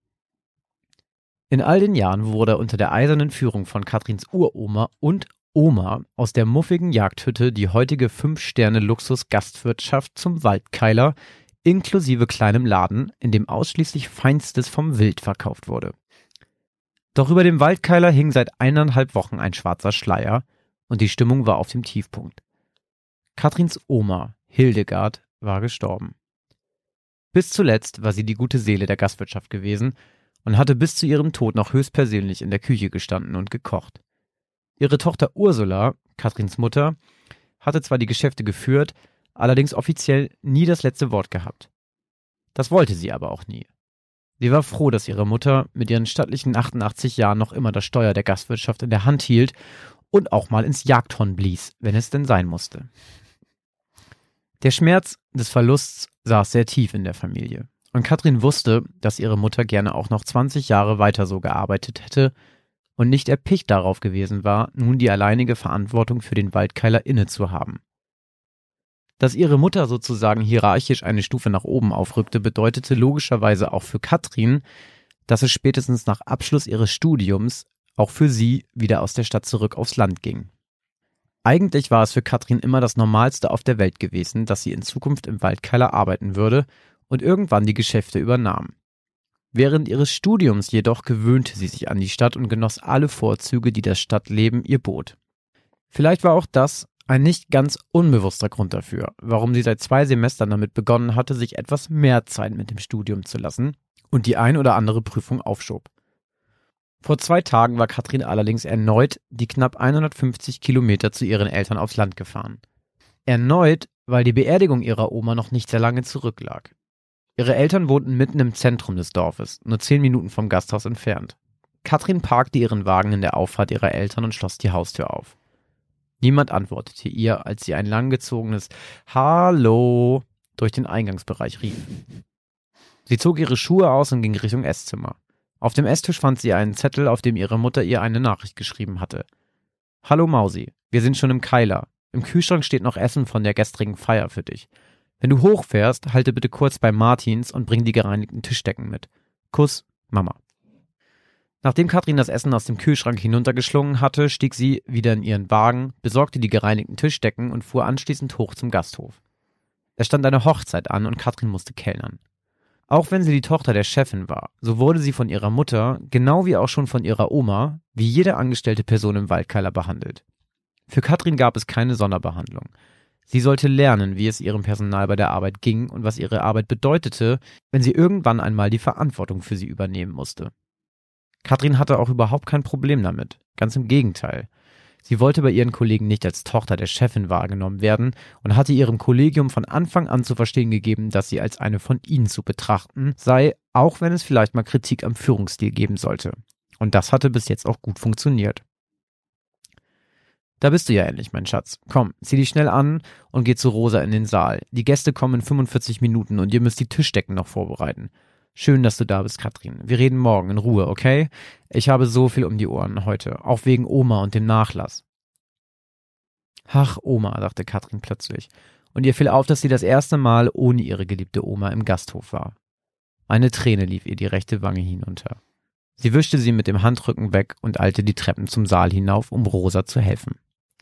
In all den Jahren wurde unter der eisernen Führung von Katrins Uroma und Oma aus der muffigen Jagdhütte die heutige Fünf-Sterne-Luxus-Gastwirtschaft zum Waldkeiler inklusive kleinem Laden, in dem ausschließlich Feinstes vom Wild verkauft wurde. Doch über dem Waldkeiler hing seit eineinhalb Wochen ein schwarzer Schleier und die Stimmung war auf dem Tiefpunkt. Katrins Oma, Hildegard, war gestorben. Bis zuletzt war sie die gute Seele der Gastwirtschaft gewesen und hatte bis zu ihrem Tod noch höchstpersönlich in der Küche gestanden und gekocht. Ihre Tochter Ursula, Katrins Mutter, hatte zwar die Geschäfte geführt, allerdings offiziell nie das letzte Wort gehabt. Das wollte sie aber auch nie. Sie war froh, dass ihre Mutter mit ihren stattlichen achtundachtzig Jahren noch immer das Steuer der Gastwirtschaft in der Hand hielt und auch mal ins Jagdhorn blies, wenn es denn sein musste. Der Schmerz des Verlusts saß sehr tief in der Familie. Und Katrin wusste, dass ihre Mutter gerne auch noch zwanzig Jahre weiter so gearbeitet hätte und nicht erpicht darauf gewesen war, nun die alleinige Verantwortung für den Waldkeiler inne zu haben. Dass ihre Mutter sozusagen hierarchisch eine Stufe nach oben aufrückte, bedeutete logischerweise auch für Katrin, dass es spätestens nach Abschluss ihres Studiums auch für sie wieder aus der Stadt zurück aufs Land ging. Eigentlich war es für Katrin immer das Normalste auf der Welt gewesen, dass sie in Zukunft im Waldkeiler arbeiten würde und irgendwann die Geschäfte übernahm. Während ihres Studiums jedoch gewöhnte sie sich an die Stadt und genoss alle Vorzüge, die das Stadtleben ihr bot. Vielleicht war auch das ein nicht ganz unbewusster Grund dafür, warum sie seit zwei Semestern damit begonnen hatte, sich etwas mehr Zeit mit dem Studium zu lassen und die ein oder andere Prüfung aufschob. Vor zwei Tagen war Katrin allerdings erneut die knapp hundertfünfzig Kilometer zu ihren Eltern aufs Land gefahren. Erneut, weil die Beerdigung ihrer Oma noch nicht sehr lange zurücklag. Ihre Eltern wohnten mitten im Zentrum des Dorfes, nur zehn Minuten vom Gasthaus entfernt. Katrin parkte ihren Wagen in der Auffahrt ihrer Eltern und schloss die Haustür auf. Niemand antwortete ihr, als sie ein langgezogenes Hallo durch den Eingangsbereich rief. Sie zog ihre Schuhe aus und ging Richtung Esszimmer. Auf dem Esstisch fand sie einen Zettel, auf dem ihre Mutter ihr eine Nachricht geschrieben hatte. Hallo Mausi, wir sind schon im Keiler. Im Kühlschrank steht noch Essen von der gestrigen Feier für dich. Wenn du hochfährst, halte bitte kurz bei Martins und bring die gereinigten Tischdecken mit. Kuss, Mama. Nachdem Katrin das Essen aus dem Kühlschrank hinuntergeschlungen hatte, stieg sie wieder in ihren Wagen, besorgte die gereinigten Tischdecken und fuhr anschließend hoch zum Gasthof. Es stand eine Hochzeit an und Katrin musste kellnern. Auch wenn sie die Tochter der Chefin war, so wurde sie von ihrer Mutter, genau wie auch schon von ihrer Oma, wie jede angestellte Person im Waldkeiler behandelt. Für Katrin gab es keine Sonderbehandlung. Sie sollte lernen, wie es ihrem Personal bei der Arbeit ging und was ihre Arbeit bedeutete, wenn sie irgendwann einmal die Verantwortung für sie übernehmen musste. Katrin hatte auch überhaupt kein Problem damit, ganz im Gegenteil. Sie wollte bei ihren Kollegen nicht als Tochter der Chefin wahrgenommen werden und hatte ihrem Kollegium von Anfang an zu verstehen gegeben, dass sie als eine von ihnen zu betrachten sei, auch wenn es vielleicht mal Kritik am Führungsstil geben sollte. Und das hatte bis jetzt auch gut funktioniert. Da bist du ja endlich, mein Schatz. Komm, zieh dich schnell an und geh zu Rosa in den Saal. Die Gäste kommen in fünfundvierzig Minuten und ihr müsst die Tischdecken noch vorbereiten. Schön, dass du da bist, Katrin. Wir reden morgen in Ruhe, okay? Ich habe so viel um die Ohren heute, auch wegen Oma und dem Nachlass. Ach, Oma, dachte Katrin plötzlich. Und ihr fiel auf, dass sie das erste Mal ohne ihre geliebte Oma im Gasthof war. Eine Träne lief ihr die rechte Wange hinunter. Sie wischte sie mit dem Handrücken weg und eilte die Treppen zum Saal hinauf, um Rosa zu helfen.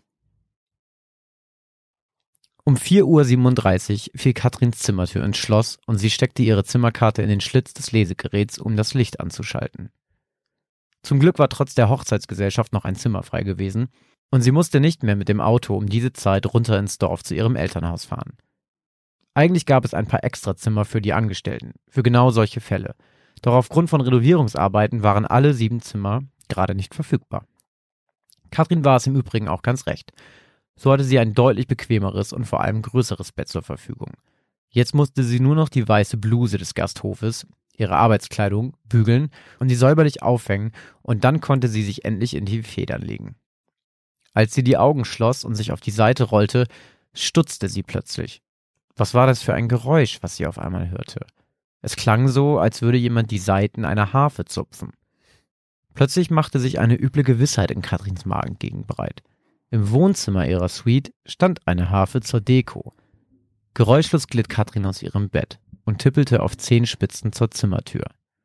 Um vier Uhr siebenunddreißig fiel Katrins Zimmertür ins Schloss und sie steckte ihre Zimmerkarte in den Schlitz des Lesegeräts, um das Licht anzuschalten. Zum Glück war trotz der Hochzeitsgesellschaft noch ein Zimmer frei gewesen und sie musste nicht mehr mit dem Auto um diese Zeit runter ins Dorf zu ihrem Elternhaus fahren. Eigentlich gab es ein paar Extrazimmer für die Angestellten, für genau solche Fälle. Doch aufgrund von Renovierungsarbeiten waren alle sieben Zimmer gerade nicht verfügbar. Katrin war es im Übrigen auch ganz recht. So hatte sie ein deutlich bequemeres und vor allem größeres Bett zur Verfügung. Jetzt musste sie nur noch die weiße Bluse des Gasthofes, ihre Arbeitskleidung, bügeln und die säuberlich aufhängen, und dann konnte sie sich endlich in die Federn legen. Als sie die Augen schloss und sich auf die Seite rollte, stutzte sie plötzlich. Was war das für ein Geräusch, was sie auf einmal hörte? Es klang so, als würde jemand die Saiten einer Harfe zupfen. Plötzlich machte sich eine üble Gewissheit in Katrins Magengegend breit. Im Wohnzimmer ihrer Suite stand eine Harfe zur Deko. Geräuschlos glitt Katrin aus ihrem Bett und tippelte auf Zehenspitzen zur Zimmertür.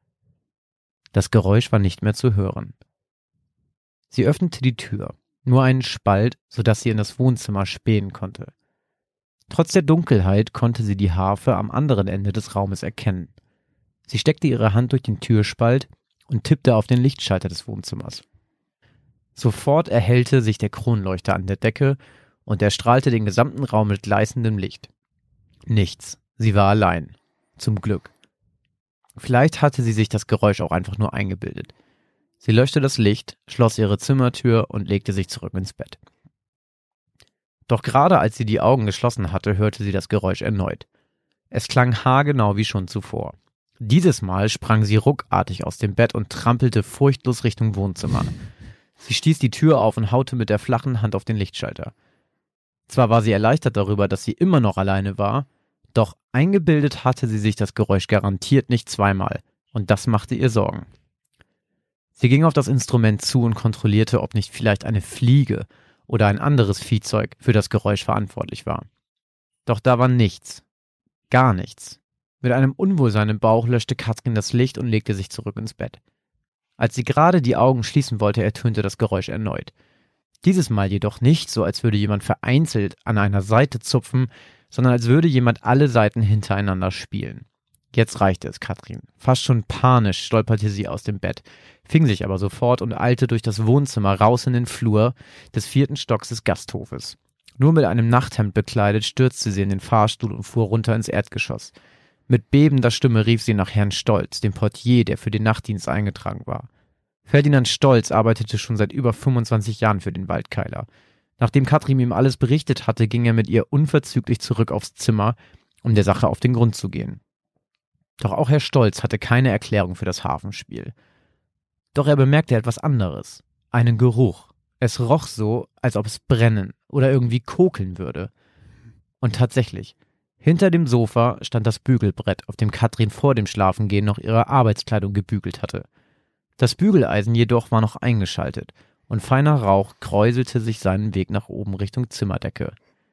Das Geräusch war nicht mehr zu hören. Sie öffnete die Tür, nur einen Spalt, sodass sie in das Wohnzimmer spähen konnte. Trotz der Dunkelheit konnte sie die Harfe am anderen Ende des Raumes erkennen. Sie steckte ihre Hand durch den Türspalt und tippte auf den Lichtschalter des Wohnzimmers. Sofort erhellte sich der Kronleuchter an der Decke und er strahlte den gesamten Raum mit gleißendem Licht. Nichts. Sie war allein. Zum Glück. Vielleicht hatte sie sich das Geräusch auch einfach nur eingebildet. Sie löschte das Licht, schloss ihre Zimmertür und legte sich zurück ins Bett. Doch gerade als sie die Augen geschlossen hatte, hörte sie das Geräusch erneut. Es klang haargenau wie schon zuvor. Dieses Mal sprang sie ruckartig aus dem Bett und trampelte furchtlos Richtung Wohnzimmer. Sie stieß die Tür auf und haute mit der flachen Hand auf den Lichtschalter. Zwar war sie erleichtert darüber, dass sie immer noch alleine war, doch eingebildet hatte sie sich das Geräusch garantiert nicht zweimal, und das machte ihr Sorgen. Sie ging auf das Instrument zu und kontrollierte, ob nicht vielleicht eine Fliege oder ein anderes Viehzeug für das Geräusch verantwortlich war. Doch da war nichts. Gar nichts. Mit einem Unwohlsein im Bauch löschte Katrin das Licht und legte sich zurück ins Bett. Als sie gerade die Augen schließen wollte, ertönte das Geräusch erneut. Dieses Mal jedoch nicht so, als würde jemand vereinzelt an einer Saite zupfen, sondern als würde jemand alle Saiten hintereinander spielen. Jetzt reichte es Katrin. Fast schon panisch stolperte sie aus dem Bett, fing sich aber sofort und eilte durch das Wohnzimmer raus in den Flur des vierten Stocks des Gasthofes. Nur mit einem Nachthemd bekleidet stürzte sie in den Fahrstuhl und fuhr runter ins Erdgeschoss. Mit bebender Stimme rief sie nach Herrn Stolz, dem Portier, der für den Nachtdienst eingetragen war. Ferdinand Stolz arbeitete schon seit über fünfundzwanzig Jahren für den Waldkeiler. Nachdem Katrin ihm alles berichtet hatte, ging er mit ihr unverzüglich zurück aufs Zimmer, um der Sache auf den Grund zu gehen. Doch auch Herr Stolz hatte keine Erklärung für das Harfenspiel. Doch er bemerkte etwas anderes. Einen Geruch. Es roch so, als ob es brennen oder irgendwie kokeln würde. Und tatsächlich, hinter dem Sofa stand das Bügelbrett, auf dem Katrin vor dem Schlafengehen noch ihre Arbeitskleidung gebügelt hatte. Das Bügeleisen jedoch war noch eingeschaltet und feiner Rauch kräuselte sich seinen Weg nach oben Richtung Zimmerdecke.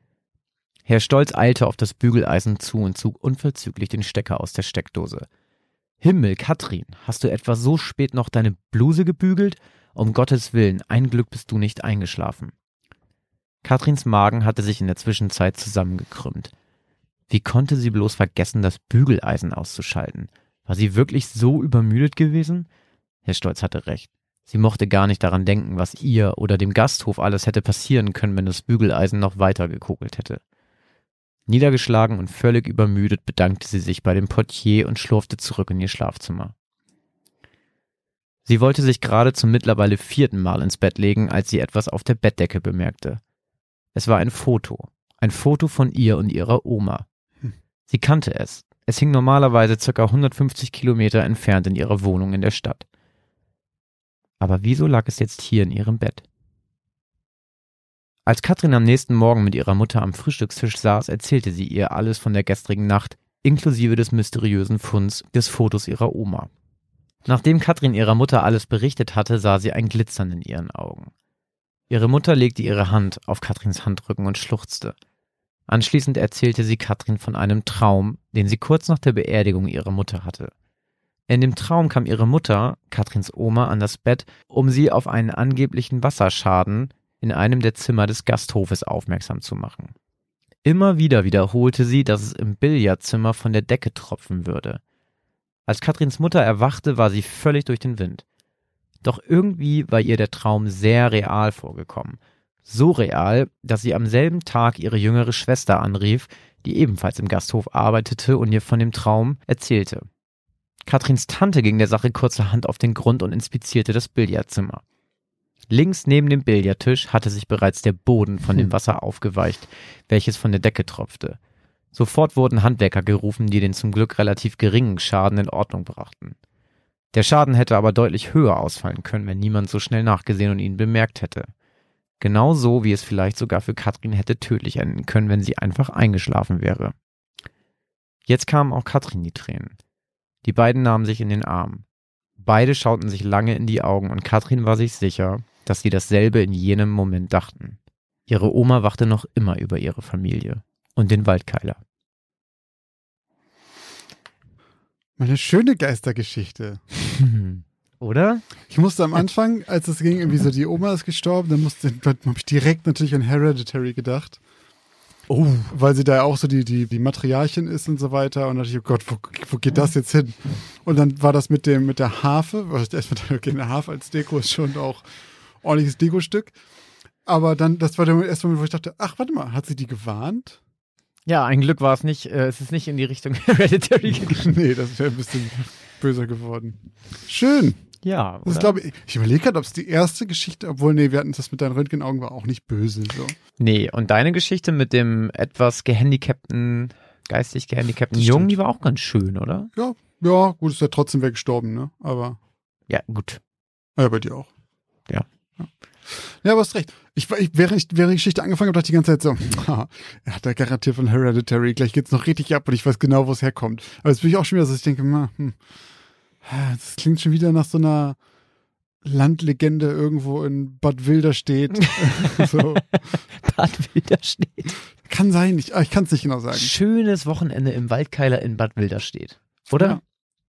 Herr Stolz eilte auf das Bügeleisen zu und zog unverzüglich den Stecker aus der Steckdose. »Himmel, Katrin, hast du etwa so spät noch deine Bluse gebügelt? Um Gottes Willen, ein Glück bist du nicht eingeschlafen.« Katrins Magen hatte sich in der Zwischenzeit zusammengekrümmt. Wie konnte sie bloß vergessen, das Bügeleisen auszuschalten? War sie wirklich so übermüdet gewesen? Herr Stolz hatte recht. Sie mochte gar nicht daran denken, was ihr oder dem Gasthof alles hätte passieren können, wenn das Bügeleisen noch weiter gekokelt hätte. Niedergeschlagen und völlig übermüdet bedankte sie sich bei dem Portier und schlurfte zurück in ihr Schlafzimmer. Sie wollte sich gerade zum mittlerweile vierten Mal ins Bett legen, als sie etwas auf der Bettdecke bemerkte. Es war ein Foto. Ein Foto von ihr und ihrer Oma. Sie kannte es. Es hing normalerweise ca. hundertfünfzig Kilometer entfernt in ihrer Wohnung in der Stadt. Aber wieso lag es jetzt hier in ihrem Bett? Als Katrin am nächsten Morgen mit ihrer Mutter am Frühstückstisch saß, erzählte sie ihr alles von der gestrigen Nacht, inklusive des mysteriösen Funds des Fotos ihrer Oma. Nachdem Katrin ihrer Mutter alles berichtet hatte, sah sie ein Glitzern in ihren Augen. Ihre Mutter legte ihre Hand auf Katrins Handrücken und schluchzte. Anschließend erzählte sie Katrin von einem Traum, den sie kurz nach der Beerdigung ihrer Mutter hatte. In dem Traum kam ihre Mutter, Katrins Oma, an das Bett, um sie auf einen angeblichen Wasserschaden in einem der Zimmer des Gasthofes aufmerksam zu machen. Immer wieder wiederholte sie, dass es im Billardzimmer von der Decke tropfen würde. Als Katrins Mutter erwachte, war sie völlig durch den Wind. Doch irgendwie war ihr der Traum sehr real vorgekommen. So real, dass sie am selben Tag ihre jüngere Schwester anrief, die ebenfalls im Gasthof arbeitete und ihr von dem Traum erzählte. Katrins Tante ging der Sache kurzerhand auf den Grund und inspizierte das Billardzimmer. Links neben dem Billardtisch hatte sich bereits der Boden von dem Wasser aufgeweicht, welches von der Decke tropfte. Sofort wurden Handwerker gerufen, die den zum Glück relativ geringen Schaden in Ordnung brachten. Der Schaden hätte aber deutlich höher ausfallen können, wenn niemand so schnell nachgesehen und ihn bemerkt hätte. Genauso wie es vielleicht sogar für Katrin hätte tödlich enden können, wenn sie einfach eingeschlafen wäre. Jetzt kamen auch Katrin die Tränen. Die beiden nahmen sich in den Arm. Beide schauten sich lange in die Augen und Katrin war sich sicher, dass sie dasselbe in jenem Moment dachten. Ihre Oma wachte noch immer über ihre Familie und den Waldkeiler. Eine schöne Geistergeschichte. Oder? Ich musste am Anfang, als es ging, irgendwie so, die Oma ist gestorben, dann musste, habe ich direkt natürlich an Hereditary gedacht. Oh. Weil sie da ja auch so die, die, die Matriarchin ist und so weiter. Und da dachte ich, oh Gott, wo, wo geht das jetzt hin? Und dann war das mit dem, mit der Harfe, weil ich erstmal dachte, okay, eine Harfe als Deko ist schon auch ordentliches Dekostück. Aber dann, das war der erste Moment, wo ich dachte, ach, warte mal, hat sie die gewarnt? Ja, ein Glück war es nicht, äh, es ist nicht in die Richtung Hereditary gegangen. Nee, das wäre ein bisschen böser geworden. Schön. Ja, Das ist, glaube ich, ich überlege gerade, ob es die erste Geschichte, obwohl, nee, wir hatten das mit deinen Röntgenaugen, war auch nicht böse. So. Nee, und deine Geschichte mit dem etwas gehandicapten, geistig gehandicapten Das Jungen, stimmt. die war auch ganz schön, oder? Ja, ja, gut, ist ja trotzdem wer gestorben, ne? Aber, Ja, gut. ja, bei dir auch. Ja. Ja, ja aber hast recht. Ich, ich, während, ich, während die Geschichte angefangen habe, dachte ich die ganze Zeit so, haha, er hat da garantiert von Hereditary, gleich geht's noch richtig ab und ich weiß genau, wo es herkommt. Aber jetzt bin ich auch schon wieder so, ich denke, hm, hm, das klingt schon wieder nach so einer Landlegende irgendwo in Bad Wilderstedt. So. Bad Wilderstedt. Kann sein, ich, ich kann es nicht genau sagen. Schönes Wochenende im Waldkeiler in Bad Wilderstedt. Oder? Ja.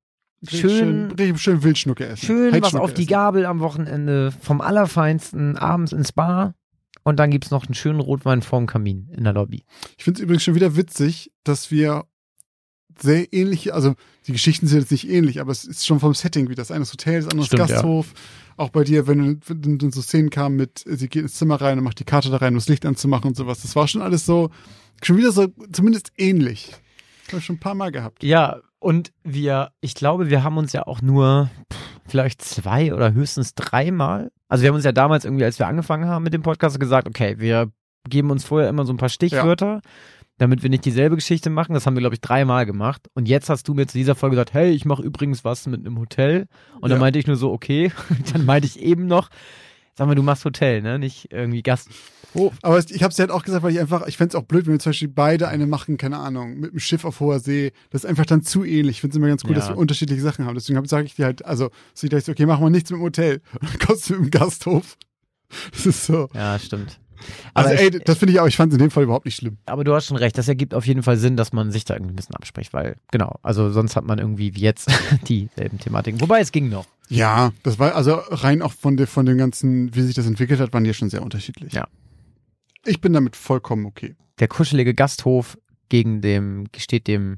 Schön, schön, schön Wildschnucke essen. schön was Heidschnucke auf die essen. Gabel am Wochenende, vom Allerfeinsten, abends ins Bar und dann gibt's noch einen schönen Rotwein vorm Kamin in der Lobby. Ich finde es übrigens schon wieder witzig, dass wir sehr ähnliche, also die Geschichten sind jetzt nicht ähnlich, aber es ist schon vom Setting wie das eine ist Hotel, das andere ist Stimmt, Gasthof. Auch bei dir, wenn, wenn dann so Szenen kamen mit, sie geht ins Zimmer rein und macht die Karte da rein, um das Licht anzumachen und sowas. Das war schon alles so, schon wieder so, zumindest ähnlich. Das habe ich schon ein paar Mal gehabt. Ja, und wir, ich glaube, wir haben uns ja auch nur pff, vielleicht zwei oder höchstens dreimal, also wir haben uns ja damals irgendwie, als wir angefangen haben mit dem Podcast, gesagt, okay, wir geben uns vorher immer so ein paar Stichwörter, damit wir nicht dieselbe Geschichte machen. Das haben wir, glaube ich, dreimal gemacht. Und jetzt hast du mir zu dieser Folge gesagt, hey, ich mache übrigens was mit einem Hotel. Und dann Ja. meinte ich nur so, okay. Dann meinte ich eben noch, sag mal, du machst Hotel, ne? Nicht irgendwie Gast. Oh, aber ich habe es dir halt auch gesagt, weil ich einfach, ich fände es auch blöd, wenn wir zum Beispiel beide eine machen, keine Ahnung, mit einem Schiff auf hoher See. Das ist einfach dann zu ähnlich. Ich finde es immer ganz gut, Ja. dass wir unterschiedliche Sachen haben. Deswegen sage ich dir halt, also, so ich dachte, okay, machen wir nichts mit dem Hotel. Und dann kommst du mit dem Gasthof. Das ist so. Ja, stimmt. Also, Aber ey, ich- das finde ich auch, ich fand es in dem Fall überhaupt nicht schlimm. Aber du hast schon recht, das ergibt auf jeden Fall Sinn, dass man sich da irgendwie ein bisschen abspricht, weil, genau, also sonst hat man irgendwie wie jetzt dieselben Thematiken. Wobei, es ging noch. Ja, das war, also rein auch von, der, von dem ganzen, wie sich das entwickelt hat, waren die ja schon sehr unterschiedlich. Ja. Ich bin damit vollkommen okay. Der kuschelige Gasthof gegen dem, steht dem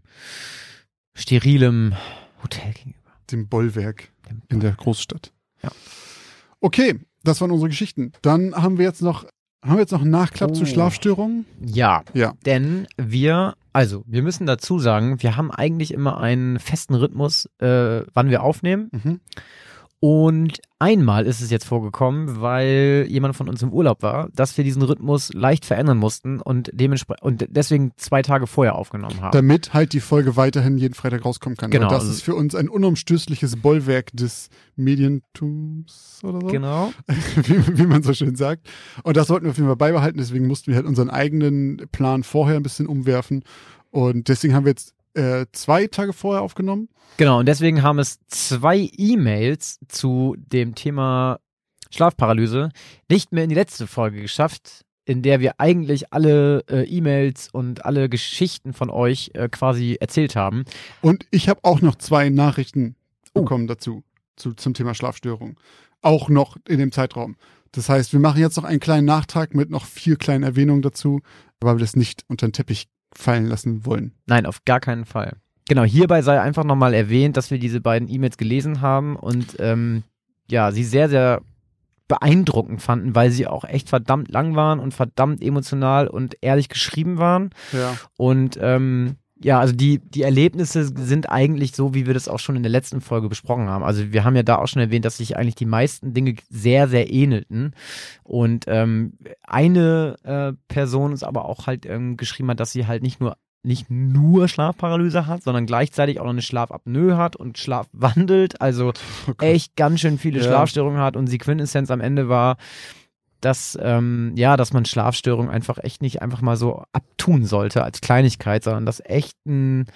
sterilem Hotel gegenüber. Dem Bollwerk Dem in der Großstadt. Ja. Okay, das waren unsere Geschichten. Dann haben wir jetzt noch, haben wir jetzt noch einen Nachklapp Oh. zu Schlafstörungen? Ja, Ja. denn wir, also wir müssen dazu sagen, wir haben eigentlich immer einen festen Rhythmus, äh, wann wir aufnehmen. Mhm. Und einmal ist es jetzt vorgekommen, weil jemand von uns im Urlaub war, dass wir diesen Rhythmus leicht verändern mussten und dementsprechend und deswegen zwei Tage vorher aufgenommen haben. Damit halt die Folge weiterhin jeden Freitag rauskommen kann. Genau. Aber das ist für uns ein unumstößliches Bollwerk des Medientums oder so. Genau. wie, wie man so schön sagt. Und das sollten wir auf jeden Fall beibehalten. Deswegen mussten wir halt unseren eigenen Plan vorher ein bisschen umwerfen. Und deswegen haben wir jetzt äh, zwei Tage vorher aufgenommen. Genau, und deswegen haben es zwei E-Mails zu dem Thema Schlafparalyse nicht mehr in die letzte Folge geschafft, in der wir eigentlich alle äh, E-Mails und alle Geschichten von euch äh, quasi erzählt haben. Und ich habe auch noch zwei Nachrichten Oh. bekommen dazu, zu, zum Thema Schlafstörung. Auch noch in dem Zeitraum. Das heißt, wir machen jetzt noch einen kleinen Nachtrag mit noch vier kleinen Erwähnungen dazu, weil wir das nicht unter den Teppich fallen lassen wollen. Nein, auf gar keinen Fall. Genau, hierbei sei einfach nochmal erwähnt, dass wir diese beiden E-Mails gelesen haben und ähm, ja, sie sehr, sehr beeindruckend fanden, weil sie auch echt verdammt lang waren und verdammt emotional und ehrlich geschrieben waren. Ja. Und ähm, ja, also die, die Erlebnisse sind eigentlich so, wie wir das auch schon in der letzten Folge besprochen haben. Also wir haben ja da auch schon erwähnt, dass sich eigentlich die meisten Dinge sehr, sehr ähnelten. Und ähm, eine äh, Person uns aber auch halt ähm, geschrieben hat, dass sie halt nicht nur nicht nur Schlafparalyse hat, sondern gleichzeitig auch noch eine Schlafapnoe hat und schlafwandelt, also Oh Gott. echt ganz schön viele Ja. Schlafstörungen hat und die Quintessenz am Ende war, dass, ähm, ja, dass man Schlafstörungen einfach echt nicht einfach mal so abtun sollte als Kleinigkeit, sondern das echt ein,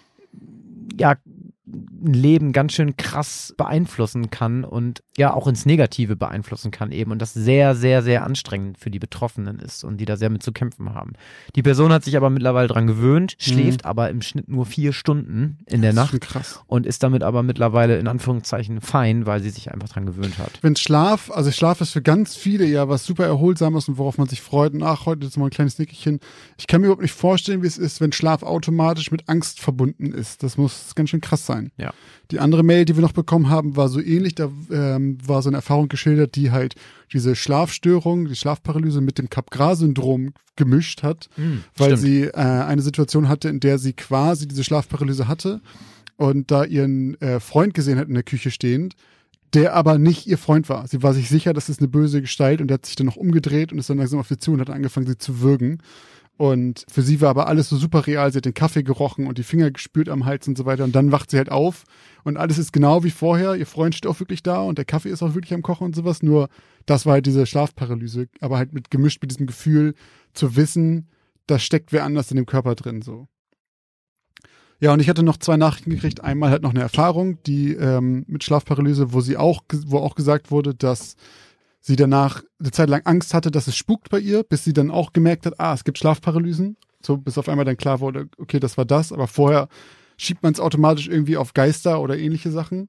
ja, ein Leben ganz schön krass beeinflussen kann und ja auch ins Negative beeinflussen kann eben und das sehr, sehr, sehr anstrengend für die Betroffenen ist und die da sehr mit zu kämpfen haben. Die Person hat sich aber mittlerweile dran gewöhnt, schläft aber im Schnitt nur vier Stunden in der Das ist Nacht schon krass. und ist damit aber mittlerweile in Anführungszeichen fein, weil sie sich einfach dran gewöhnt hat. Wenn Schlaf, also Schlaf ist für ganz viele ja was super Erholsames und worauf man sich freut. Und ach, heute ist mal ein kleines Nickerchen. Ich kann mir überhaupt nicht vorstellen, wie es ist, wenn Schlaf automatisch mit Angst verbunden ist. Das muss ganz schön krass sein. Ja. Die andere Mail, die wir noch bekommen haben, war so ähnlich. Da ähm, war so eine Erfahrung geschildert, die halt diese Schlafstörung, die Schlafparalyse mit dem Capgras-Syndrom gemischt hat, Mhm, weil stimmt. sie äh, eine Situation hatte, in der sie quasi diese Schlafparalyse hatte und da ihren äh, Freund gesehen hat in der Küche stehend, der aber nicht ihr Freund war. Sie war sich sicher, das ist eine böse Gestalt und der hat sich dann noch umgedreht und ist dann langsam auf sie zu und hat angefangen, sie zu würgen. Und für sie war aber alles so super real. Sie hat den Kaffee gerochen und die Finger gespürt am Hals und so weiter. Und dann wacht sie halt auf und alles ist genau wie vorher. Ihr Freund steht auch wirklich da und der Kaffee ist auch wirklich am Kochen und sowas. Nur das war halt diese Schlafparalyse, aber halt mit gemischt mit diesem Gefühl zu wissen, da steckt wer anders in dem Körper drin so. Ja, und ich hatte noch zwei Nachrichten gekriegt. Einmal halt noch eine Erfahrung, die ähm, mit Schlafparalyse, wo sie auch, wo auch gesagt wurde, dass sie danach eine Zeit lang Angst hatte, dass es spukt bei ihr, bis sie dann auch gemerkt hat, ah, es gibt Schlafparalysen. So, bis auf einmal dann klar wurde, okay, das war das, aber vorher schiebt man es automatisch irgendwie auf Geister oder ähnliche Sachen.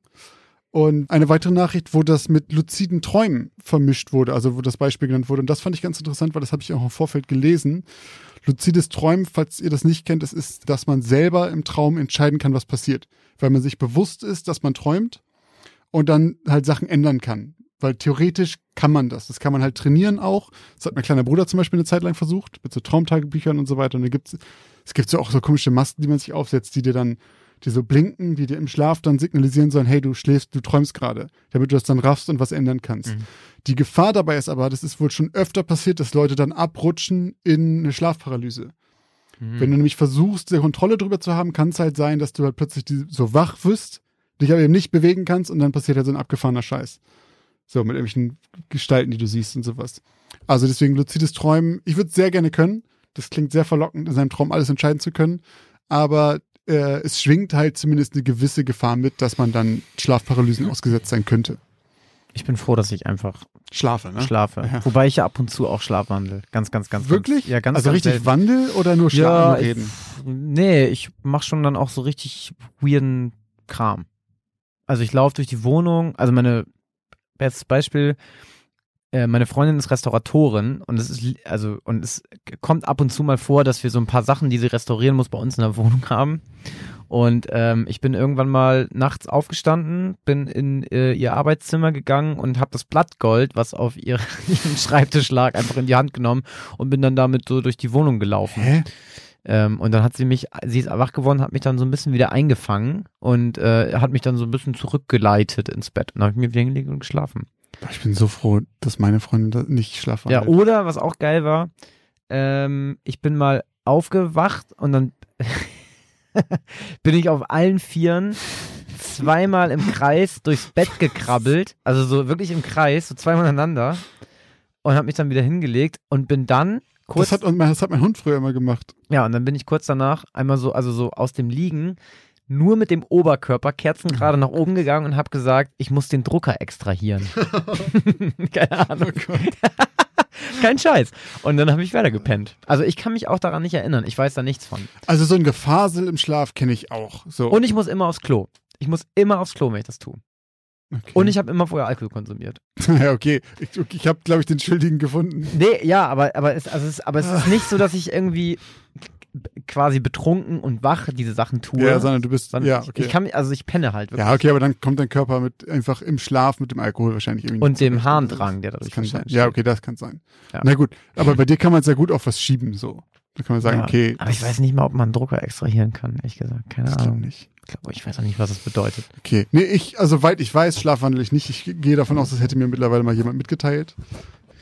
Und eine weitere Nachricht, wo das mit luziden Träumen vermischt wurde, also wo das Beispiel genannt wurde. Und das fand ich ganz interessant, weil das habe ich auch im Vorfeld gelesen. Luzides Träumen, falls ihr das nicht kennt, es ist, dass man selber im Traum entscheiden kann, was passiert. Weil man sich bewusst ist, dass man träumt und dann halt Sachen ändern kann. Weil theoretisch kann man das. Das kann man halt trainieren auch. Das hat mein kleiner Bruder zum Beispiel eine Zeit lang versucht, mit so Traumtagebüchern und so weiter. Und da gibt's, es gibt so auch so komische Masken, die man sich aufsetzt, die dir dann, die so blinken, die dir im Schlaf dann signalisieren sollen, hey, du schläfst, du träumst gerade, damit du das dann raffst und was ändern kannst. Mhm. Die Gefahr dabei ist aber, das ist wohl schon öfter passiert, dass Leute dann abrutschen in eine Schlafparalyse. Mhm. Wenn du nämlich versuchst, die Kontrolle drüber zu haben, kann es halt sein, dass du halt plötzlich die, so wach wirst, dich aber eben nicht bewegen kannst und dann passiert halt so ein abgefahrener Scheiß. So, mit irgendwelchen Gestalten, die du siehst und sowas. Also deswegen luzides Träumen, ich würde es sehr gerne können. Das klingt sehr verlockend, in seinem Traum alles entscheiden zu können. Aber äh, es schwingt halt zumindest eine gewisse Gefahr mit, dass man dann Schlafparalysen ausgesetzt sein könnte. Ich bin froh, dass ich einfach Schlafe, ne? schlafe. Ja. Wobei ich ja ab und zu auch schlafwandel. Ganz, ganz, ganz. Wirklich? Ganz, ja, ganz, also ganz richtig selten. Wandel oder nur Ja, schlafen, nur ich, reden? nee, ich mach schon dann auch so richtig weirden Kram. Also ich laufe durch die Wohnung, also meine, bestes Beispiel, äh, meine Freundin ist Restauratorin und es ist, also, und es kommt ab und zu mal vor, dass wir so ein paar Sachen, die sie restaurieren muss, bei uns in der Wohnung haben. Und ähm, ich bin irgendwann mal nachts aufgestanden, bin in äh, ihr Arbeitszimmer gegangen und habe das Blattgold, was auf ihr, ihrem Schreibtisch lag, einfach in die Hand genommen und bin dann damit so durch die Wohnung gelaufen. Hä? Ähm, und dann hat sie mich, sie ist wach geworden, hat mich dann so ein bisschen wieder eingefangen und äh, hat mich dann so ein bisschen zurückgeleitet ins Bett. Und dann habe ich mir wieder hingelegt und geschlafen. Ich bin so froh, dass meine Freundin da nicht schlafen. Ja, oder, was auch geil war, ähm, ich bin mal aufgewacht und dann bin ich auf allen Vieren zweimal im Kreis durchs Bett gekrabbelt, also so wirklich im Kreis, so zweimal aneinander und habe mich dann wieder hingelegt und bin dann kurz, Das hat, und mein- das hat mein Hund früher immer gemacht. ja, und dann bin ich kurz danach einmal so, also so aus dem Liegen, nur mit dem Oberkörper, Kerzen gerade nach oben gegangen und habe gesagt, ich muss den Drucker extrahieren. Keine Ahnung. Oh Gott. Kein Scheiß. Und dann habe ich weiter gepennt. Also ich kann mich auch daran nicht erinnern. Ich weiß da nichts von. Also so ein Gefasel im Schlaf kenne ich auch. So. Und ich muss immer aufs Klo. Ich muss immer aufs Klo, wenn ich das tue. Okay. Und ich habe immer vorher Alkohol konsumiert. Ja, okay. Ich, ich habe, glaube ich, den Schuldigen gefunden. Nee, ja, aber, aber, es, also es, aber es ist nicht so, dass ich irgendwie quasi betrunken und wach diese Sachen tue. Ja, sondern du bist, sondern ja, ich, okay. ich kann, also ich penne halt wirklich. Ja, okay, aber dann kommt dein Körper mit einfach im Schlaf mit dem Alkohol wahrscheinlich irgendwie. Und nicht dem zurecht. Harndrang, der Das dadurch kann sein. wahrscheinlich Ja, steht. okay, das kann sein. Ja. Na gut, aber bei dir kann man es ja gut auf was schieben, so. Da kann man sagen, Ja, okay. aber ich weiß nicht mal, ob man einen Drucker extrahieren kann, ehrlich gesagt. Keine Das glaube Ahnung. nicht. Ich glaube, ich weiß auch nicht, was das bedeutet. Okay. Nee, ich, also soweit ich weiß, schlafwandel ich nicht. Ich gehe davon aus, das hätte mir mittlerweile mal jemand mitgeteilt.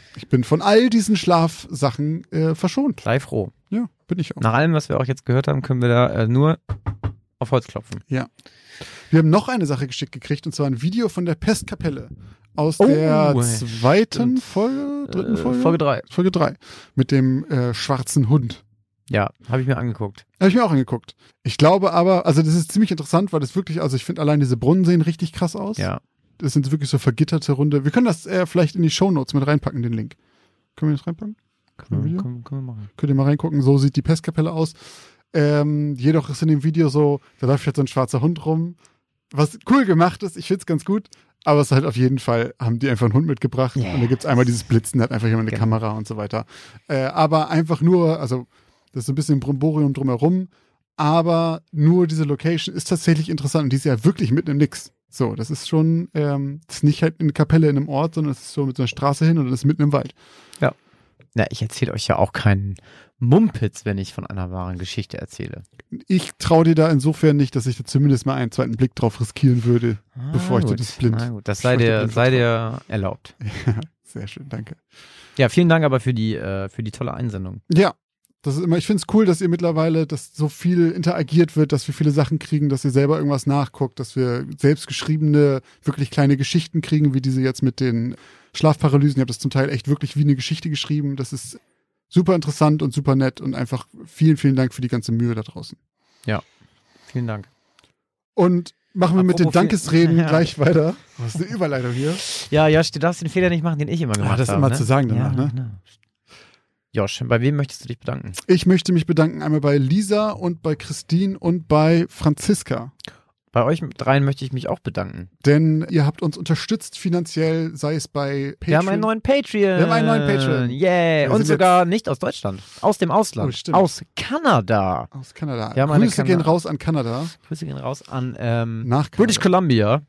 Ich bin von all diesen Schlafsachen äh, verschont. Sei froh. Ja, bin ich auch. Nach allem, was wir auch jetzt gehört haben, können wir da äh, nur auf Holz klopfen. Ja. Wir haben noch eine Sache geschickt gekriegt, und zwar ein Video von der Pestkapelle aus Oh, der zweiten Folge, dritten Äh, Folge? Folge drei. Folge drei. Mit dem äh, schwarzen Hund. Ja, habe ich mir angeguckt. Habe ich mir auch angeguckt. Ich glaube aber, also das ist ziemlich interessant, weil das wirklich, also ich finde allein diese Brunnen sehen richtig krass aus. Ja. Das sind wirklich so vergitterte Runde. Wir können das äh, vielleicht in die Shownotes mit reinpacken, den Link. Können wir das reinpacken? Können wir, Video? können, können wir machen. Könnt ihr mal reingucken, so sieht die Pestkapelle aus. Ähm, jedoch ist in dem Video so, da läuft jetzt so ein schwarzer Hund rum. Was cool gemacht ist, ich find's ganz gut, aber es ist halt auf jeden Fall, haben die einfach einen Hund mitgebracht. Yes. Und da gibt's einmal dieses Blitzen, da hat einfach jemand eine Genau. Kamera und so weiter. Äh, aber einfach nur, also das ist so ein bisschen Brimborium drumherum, aber nur diese Location ist tatsächlich interessant und die ist ja wirklich mitten im Nix. So, das ist schon, ähm, das ist nicht halt eine Kapelle in einem Ort, sondern es ist so mit so einer Straße hin und das ist mitten im Wald. Na, ich erzähle euch ja auch keinen Mumpitz, wenn ich von einer wahren Geschichte erzähle. Ich traue dir da insofern nicht, dass ich da zumindest mal einen zweiten Blick drauf riskieren würde, Ah, bevor ich dir gut. das blind. Na gut, das sei bevor ich dir dir, blind sei vertraue. dir erlaubt. Sehr schön, danke. Ja, vielen Dank aber für die, äh, für die tolle Einsendung. Ja, das ist immer, ich finde es cool, dass ihr mittlerweile, dass so viel interagiert wird, dass wir viele Sachen kriegen, dass ihr selber irgendwas nachguckt, dass wir selbst geschriebene, wirklich kleine Geschichten kriegen, wie diese jetzt mit den Schlafparalysen. Ihr habt das zum Teil echt wirklich wie eine Geschichte geschrieben. Das ist super interessant und super nett und einfach vielen, vielen Dank für die ganze Mühe da draußen. Vielen Dank. Und machen wir mit den Apropos viel- Dankesreden Ja. gleich weiter. Was ist eine Überleitung hier? Ja, Josh, du darfst den Fehler nicht machen, den ich immer gemacht habe. das immer ne? zu sagen danach, ja, ne? ne? Josh, bei wem möchtest du dich bedanken? Ich möchte mich bedanken einmal bei Lisa und bei Christine und bei Franziska. Bei euch dreien möchte ich mich auch bedanken. Denn ihr habt uns unterstützt finanziell, sei es bei Patreon. Wir haben einen neuen Patreon. Wir haben einen neuen Patreon. Yeah. Wir Und sind sogar nicht aus Deutschland. Aus dem Ausland. Oh, stimmt. Aus Kanada. Aus Kanada. Wir haben eine Grüße Kana- gehen raus an Kanada. Grüße gehen raus an ähm, Nach Kanada. British Columbia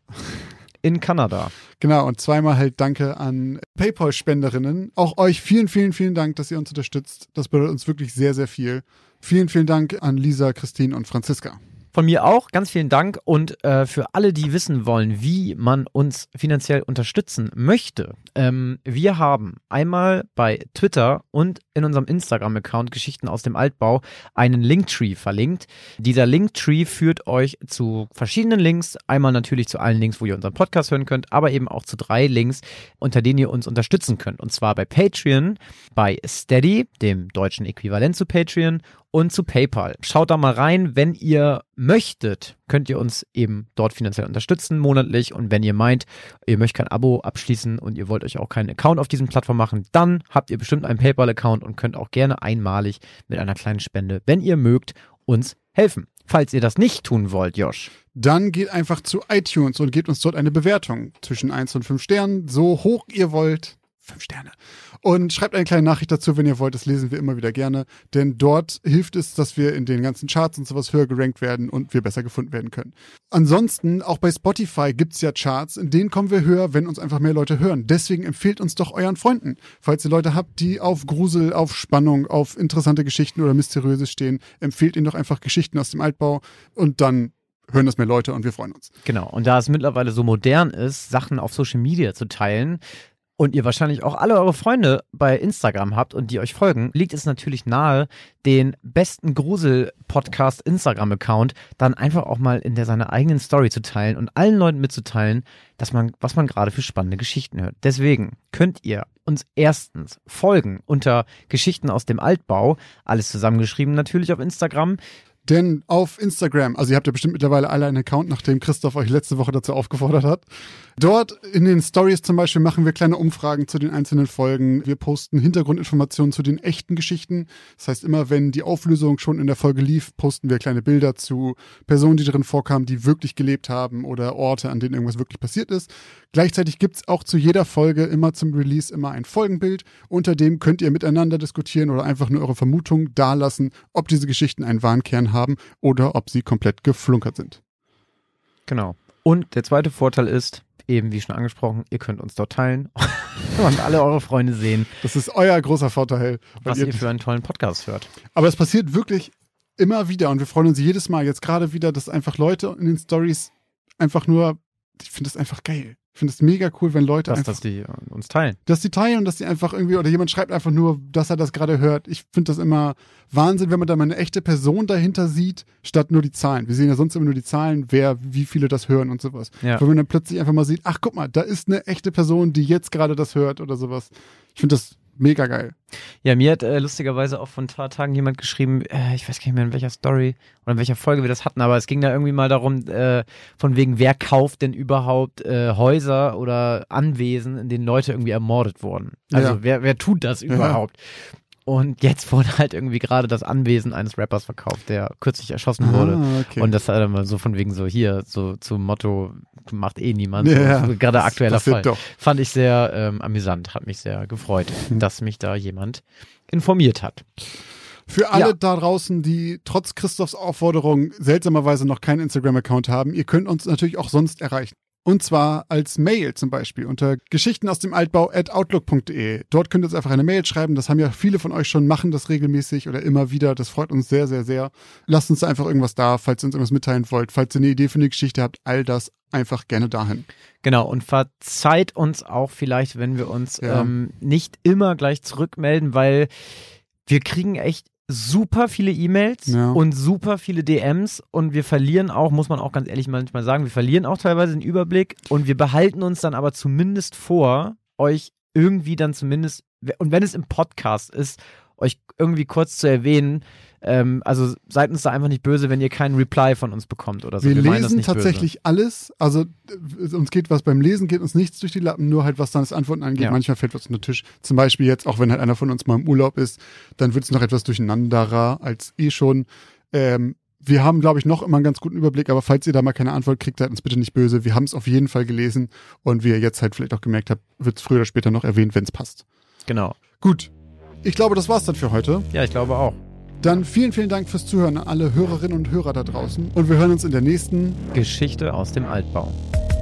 in Kanada. Genau, und zweimal halt Danke an PayPal-Spenderinnen. Auch euch vielen, vielen, vielen Dank, dass ihr uns unterstützt. Das bedeutet uns wirklich sehr, sehr viel. Vielen, vielen Dank an Lisa, Christine und Franziska. Von mir auch, ganz vielen Dank. Und äh, für alle, die wissen wollen, wie man uns finanziell unterstützen möchte, ähm, wir haben einmal bei Twitter und in unserem Instagram-Account Geschichten aus dem Altbau einen Linktree verlinkt. Dieser Linktree führt euch zu verschiedenen Links. Einmal natürlich zu allen Links, wo ihr unseren Podcast hören könnt, aber eben auch zu drei Links, unter denen ihr uns unterstützen könnt. Und zwar bei Patreon, bei Steady, dem deutschen Äquivalent zu Patreon, und zu PayPal. Schaut da mal rein, wenn ihr möchtet, könnt ihr uns eben dort finanziell unterstützen, monatlich. Und wenn ihr meint, ihr möchtet kein Abo abschließen und ihr wollt euch auch keinen Account auf diesen Plattformen machen, dann habt ihr bestimmt einen PayPal-Account und könnt auch gerne einmalig mit einer kleinen Spende, wenn ihr mögt, uns helfen. Falls ihr das nicht tun wollt, Josh. Dann geht einfach zu iTunes und gebt uns dort eine Bewertung zwischen eins und fünf Sternen, so hoch ihr wollt. Fünf Sterne. Und schreibt eine kleine Nachricht dazu, wenn ihr wollt. Das lesen wir immer wieder gerne. Denn dort hilft es, dass wir in den ganzen Charts und sowas höher gerankt werden und wir besser gefunden werden können. Ansonsten, auch bei Spotify gibt es ja Charts, in denen kommen wir höher, wenn uns einfach mehr Leute hören. Deswegen empfehlt uns doch euren Freunden. Falls ihr Leute habt, die auf Grusel, auf Spannung, auf interessante Geschichten oder Mysteriöses stehen, empfehlt ihnen doch einfach Geschichten aus dem Altbau und dann hören das mehr Leute und wir freuen uns. Genau. Und da es mittlerweile so modern ist, Sachen auf Social Media zu teilen, und ihr wahrscheinlich auch alle eure Freunde bei Instagram habt und die euch folgen, liegt es natürlich nahe, den besten Grusel-Podcast-Instagram-Account dann einfach auch mal in der seiner eigenen Story zu teilen und allen Leuten mitzuteilen, dass man, was man gerade für spannende Geschichten hört. Deswegen könnt ihr uns erstens folgen unter Geschichten aus dem Altbau, alles zusammengeschrieben natürlich auf Instagram. Denn auf Instagram, also ihr habt ja bestimmt mittlerweile alle einen Account, nachdem Christoph euch letzte Woche dazu aufgefordert hat. Dort in den Stories zum Beispiel machen wir kleine Umfragen zu den einzelnen Folgen. Wir posten Hintergrundinformationen zu den echten Geschichten. Das heißt, immer wenn die Auflösung schon in der Folge lief, posten wir kleine Bilder zu Personen, die darin vorkamen, die wirklich gelebt haben oder Orte, an denen irgendwas wirklich passiert ist. Gleichzeitig gibt es auch zu jeder Folge immer zum Release immer ein Folgenbild. Unter dem könnt ihr miteinander diskutieren oder einfach nur eure Vermutung dalassen, ob diese Geschichten einen wahren Kern haben oder ob sie komplett geflunkert sind. Genau. Und der zweite Vorteil ist, eben wie schon angesprochen, ihr könnt uns dort teilen und alle eure Freunde sehen, Das ist euer großer Vorteil. weil was ihr für einen tollen Podcast hört. Aber es passiert wirklich immer wieder und wir freuen uns jedes Mal, jetzt gerade wieder, dass einfach Leute in den Stories einfach nur, ich finde das einfach geil. Ich finde es mega cool, wenn Leute dass, einfach, dass die uns teilen. dass die teilen und dass die einfach irgendwie, oder jemand schreibt einfach nur, dass er das gerade hört. Ich finde das immer Wahnsinn, wenn man da mal eine echte Person dahinter sieht, statt nur die Zahlen. Wir sehen ja sonst immer nur die Zahlen, wer, wie viele das hören und sowas. Ja. Wenn man dann plötzlich einfach mal sieht, ach guck mal, da ist eine echte Person, die jetzt gerade das hört oder sowas. Ich finde das mega geil. Ja, mir hat äh, lustigerweise auch vor ein paar Tagen jemand geschrieben, äh, ich weiß gar nicht mehr in welcher Story oder in welcher Folge wir das hatten, aber es ging da irgendwie mal darum, äh, von wegen, wer kauft denn überhaupt äh, Häuser oder Anwesen, in denen Leute irgendwie ermordet wurden. Also Ja. wer, wer tut das überhaupt? Und jetzt wurde halt irgendwie gerade das Anwesen eines Rappers verkauft, der kürzlich erschossen wurde. Ah, okay. Und das war dann mal so von wegen so hier, so zum Motto, macht eh niemand. Ja, so, gerade das aktueller passiert Fall. doch. Fand ich sehr ähm, amüsant, hat mich sehr gefreut, Mhm. dass mich da jemand informiert hat. Für alle Ja. da draußen, die trotz Christophs Aufforderung seltsamerweise noch keinen Instagram-Account haben, ihr könnt uns natürlich auch sonst erreichen. Und zwar als Mail zum Beispiel unter geschichten aus dem Altbau at outlook punkt de. Dort könnt ihr uns einfach eine Mail schreiben. Das haben ja viele von euch schon, machen das regelmäßig oder immer wieder. Das freut uns sehr, sehr, sehr. Lasst uns da einfach irgendwas da, falls ihr uns irgendwas mitteilen wollt. Falls ihr eine Idee für eine Geschichte habt, all das einfach gerne dahin. Genau, und verzeiht uns auch vielleicht, wenn wir uns Ja. ähm, nicht immer gleich zurückmelden, weil wir kriegen echt super viele E-Mails Ja. und super viele D Ms und wir verlieren auch, muss man auch ganz ehrlich manchmal sagen, wir verlieren auch teilweise den Überblick und wir behalten uns dann aber zumindest vor, euch irgendwie dann zumindest, und wenn es im Podcast ist, euch irgendwie kurz zu erwähnen. Ähm, also seid uns da einfach nicht böse, wenn ihr keinen Reply von uns bekommt oder so. Wir, meinen das lesen nicht tatsächlich alles. Also äh, uns geht was beim Lesen, geht uns nichts durch die Lappen, nur halt was dann das Antworten angeht. Ja. Manchmal fällt was unter den Tisch. Zum Beispiel jetzt, auch wenn halt einer von uns mal im Urlaub ist, dann wird es noch etwas durcheinanderer als eh schon. Ähm, wir haben, glaube ich, noch immer einen ganz guten Überblick, aber falls ihr da mal keine Antwort kriegt, seid uns bitte nicht böse. Wir haben es auf jeden Fall gelesen und wie ihr jetzt halt vielleicht auch gemerkt habt, wird es früher oder später noch erwähnt, wenn es passt. böse. Genau. Gut, ich glaube, das war's dann für heute. Ja, ich glaube auch. Dann vielen, vielen Dank fürs Zuhören an alle Hörerinnen und Hörer da draußen und wir hören uns in der nächsten Geschichte aus dem Altbau.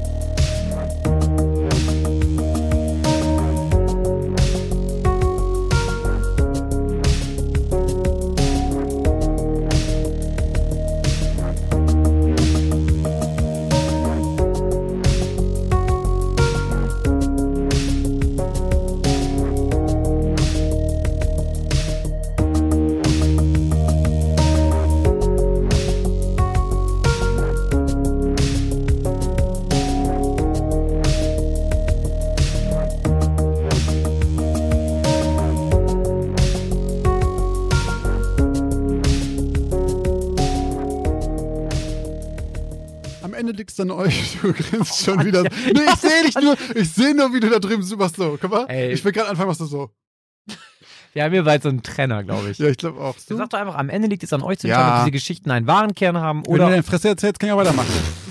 Am Ende liegt's dann euch. Du grinst schon wieder. Nee, ich sehe dich nur. Ich sehe nur, wie du da drüben so machst. So, guck mal. Ey. Ich will gerade anfangen, machst du so. Wir haben hier bald so einen Trenner, glaube ich. Ja, ich glaube auch. Sag doch einfach, am Ende liegt es an euch zu Ja. entscheiden, ob diese Geschichten einen wahren Kern haben Wenn du oder deine Fresse erzählst, kann ich auch weitermachen.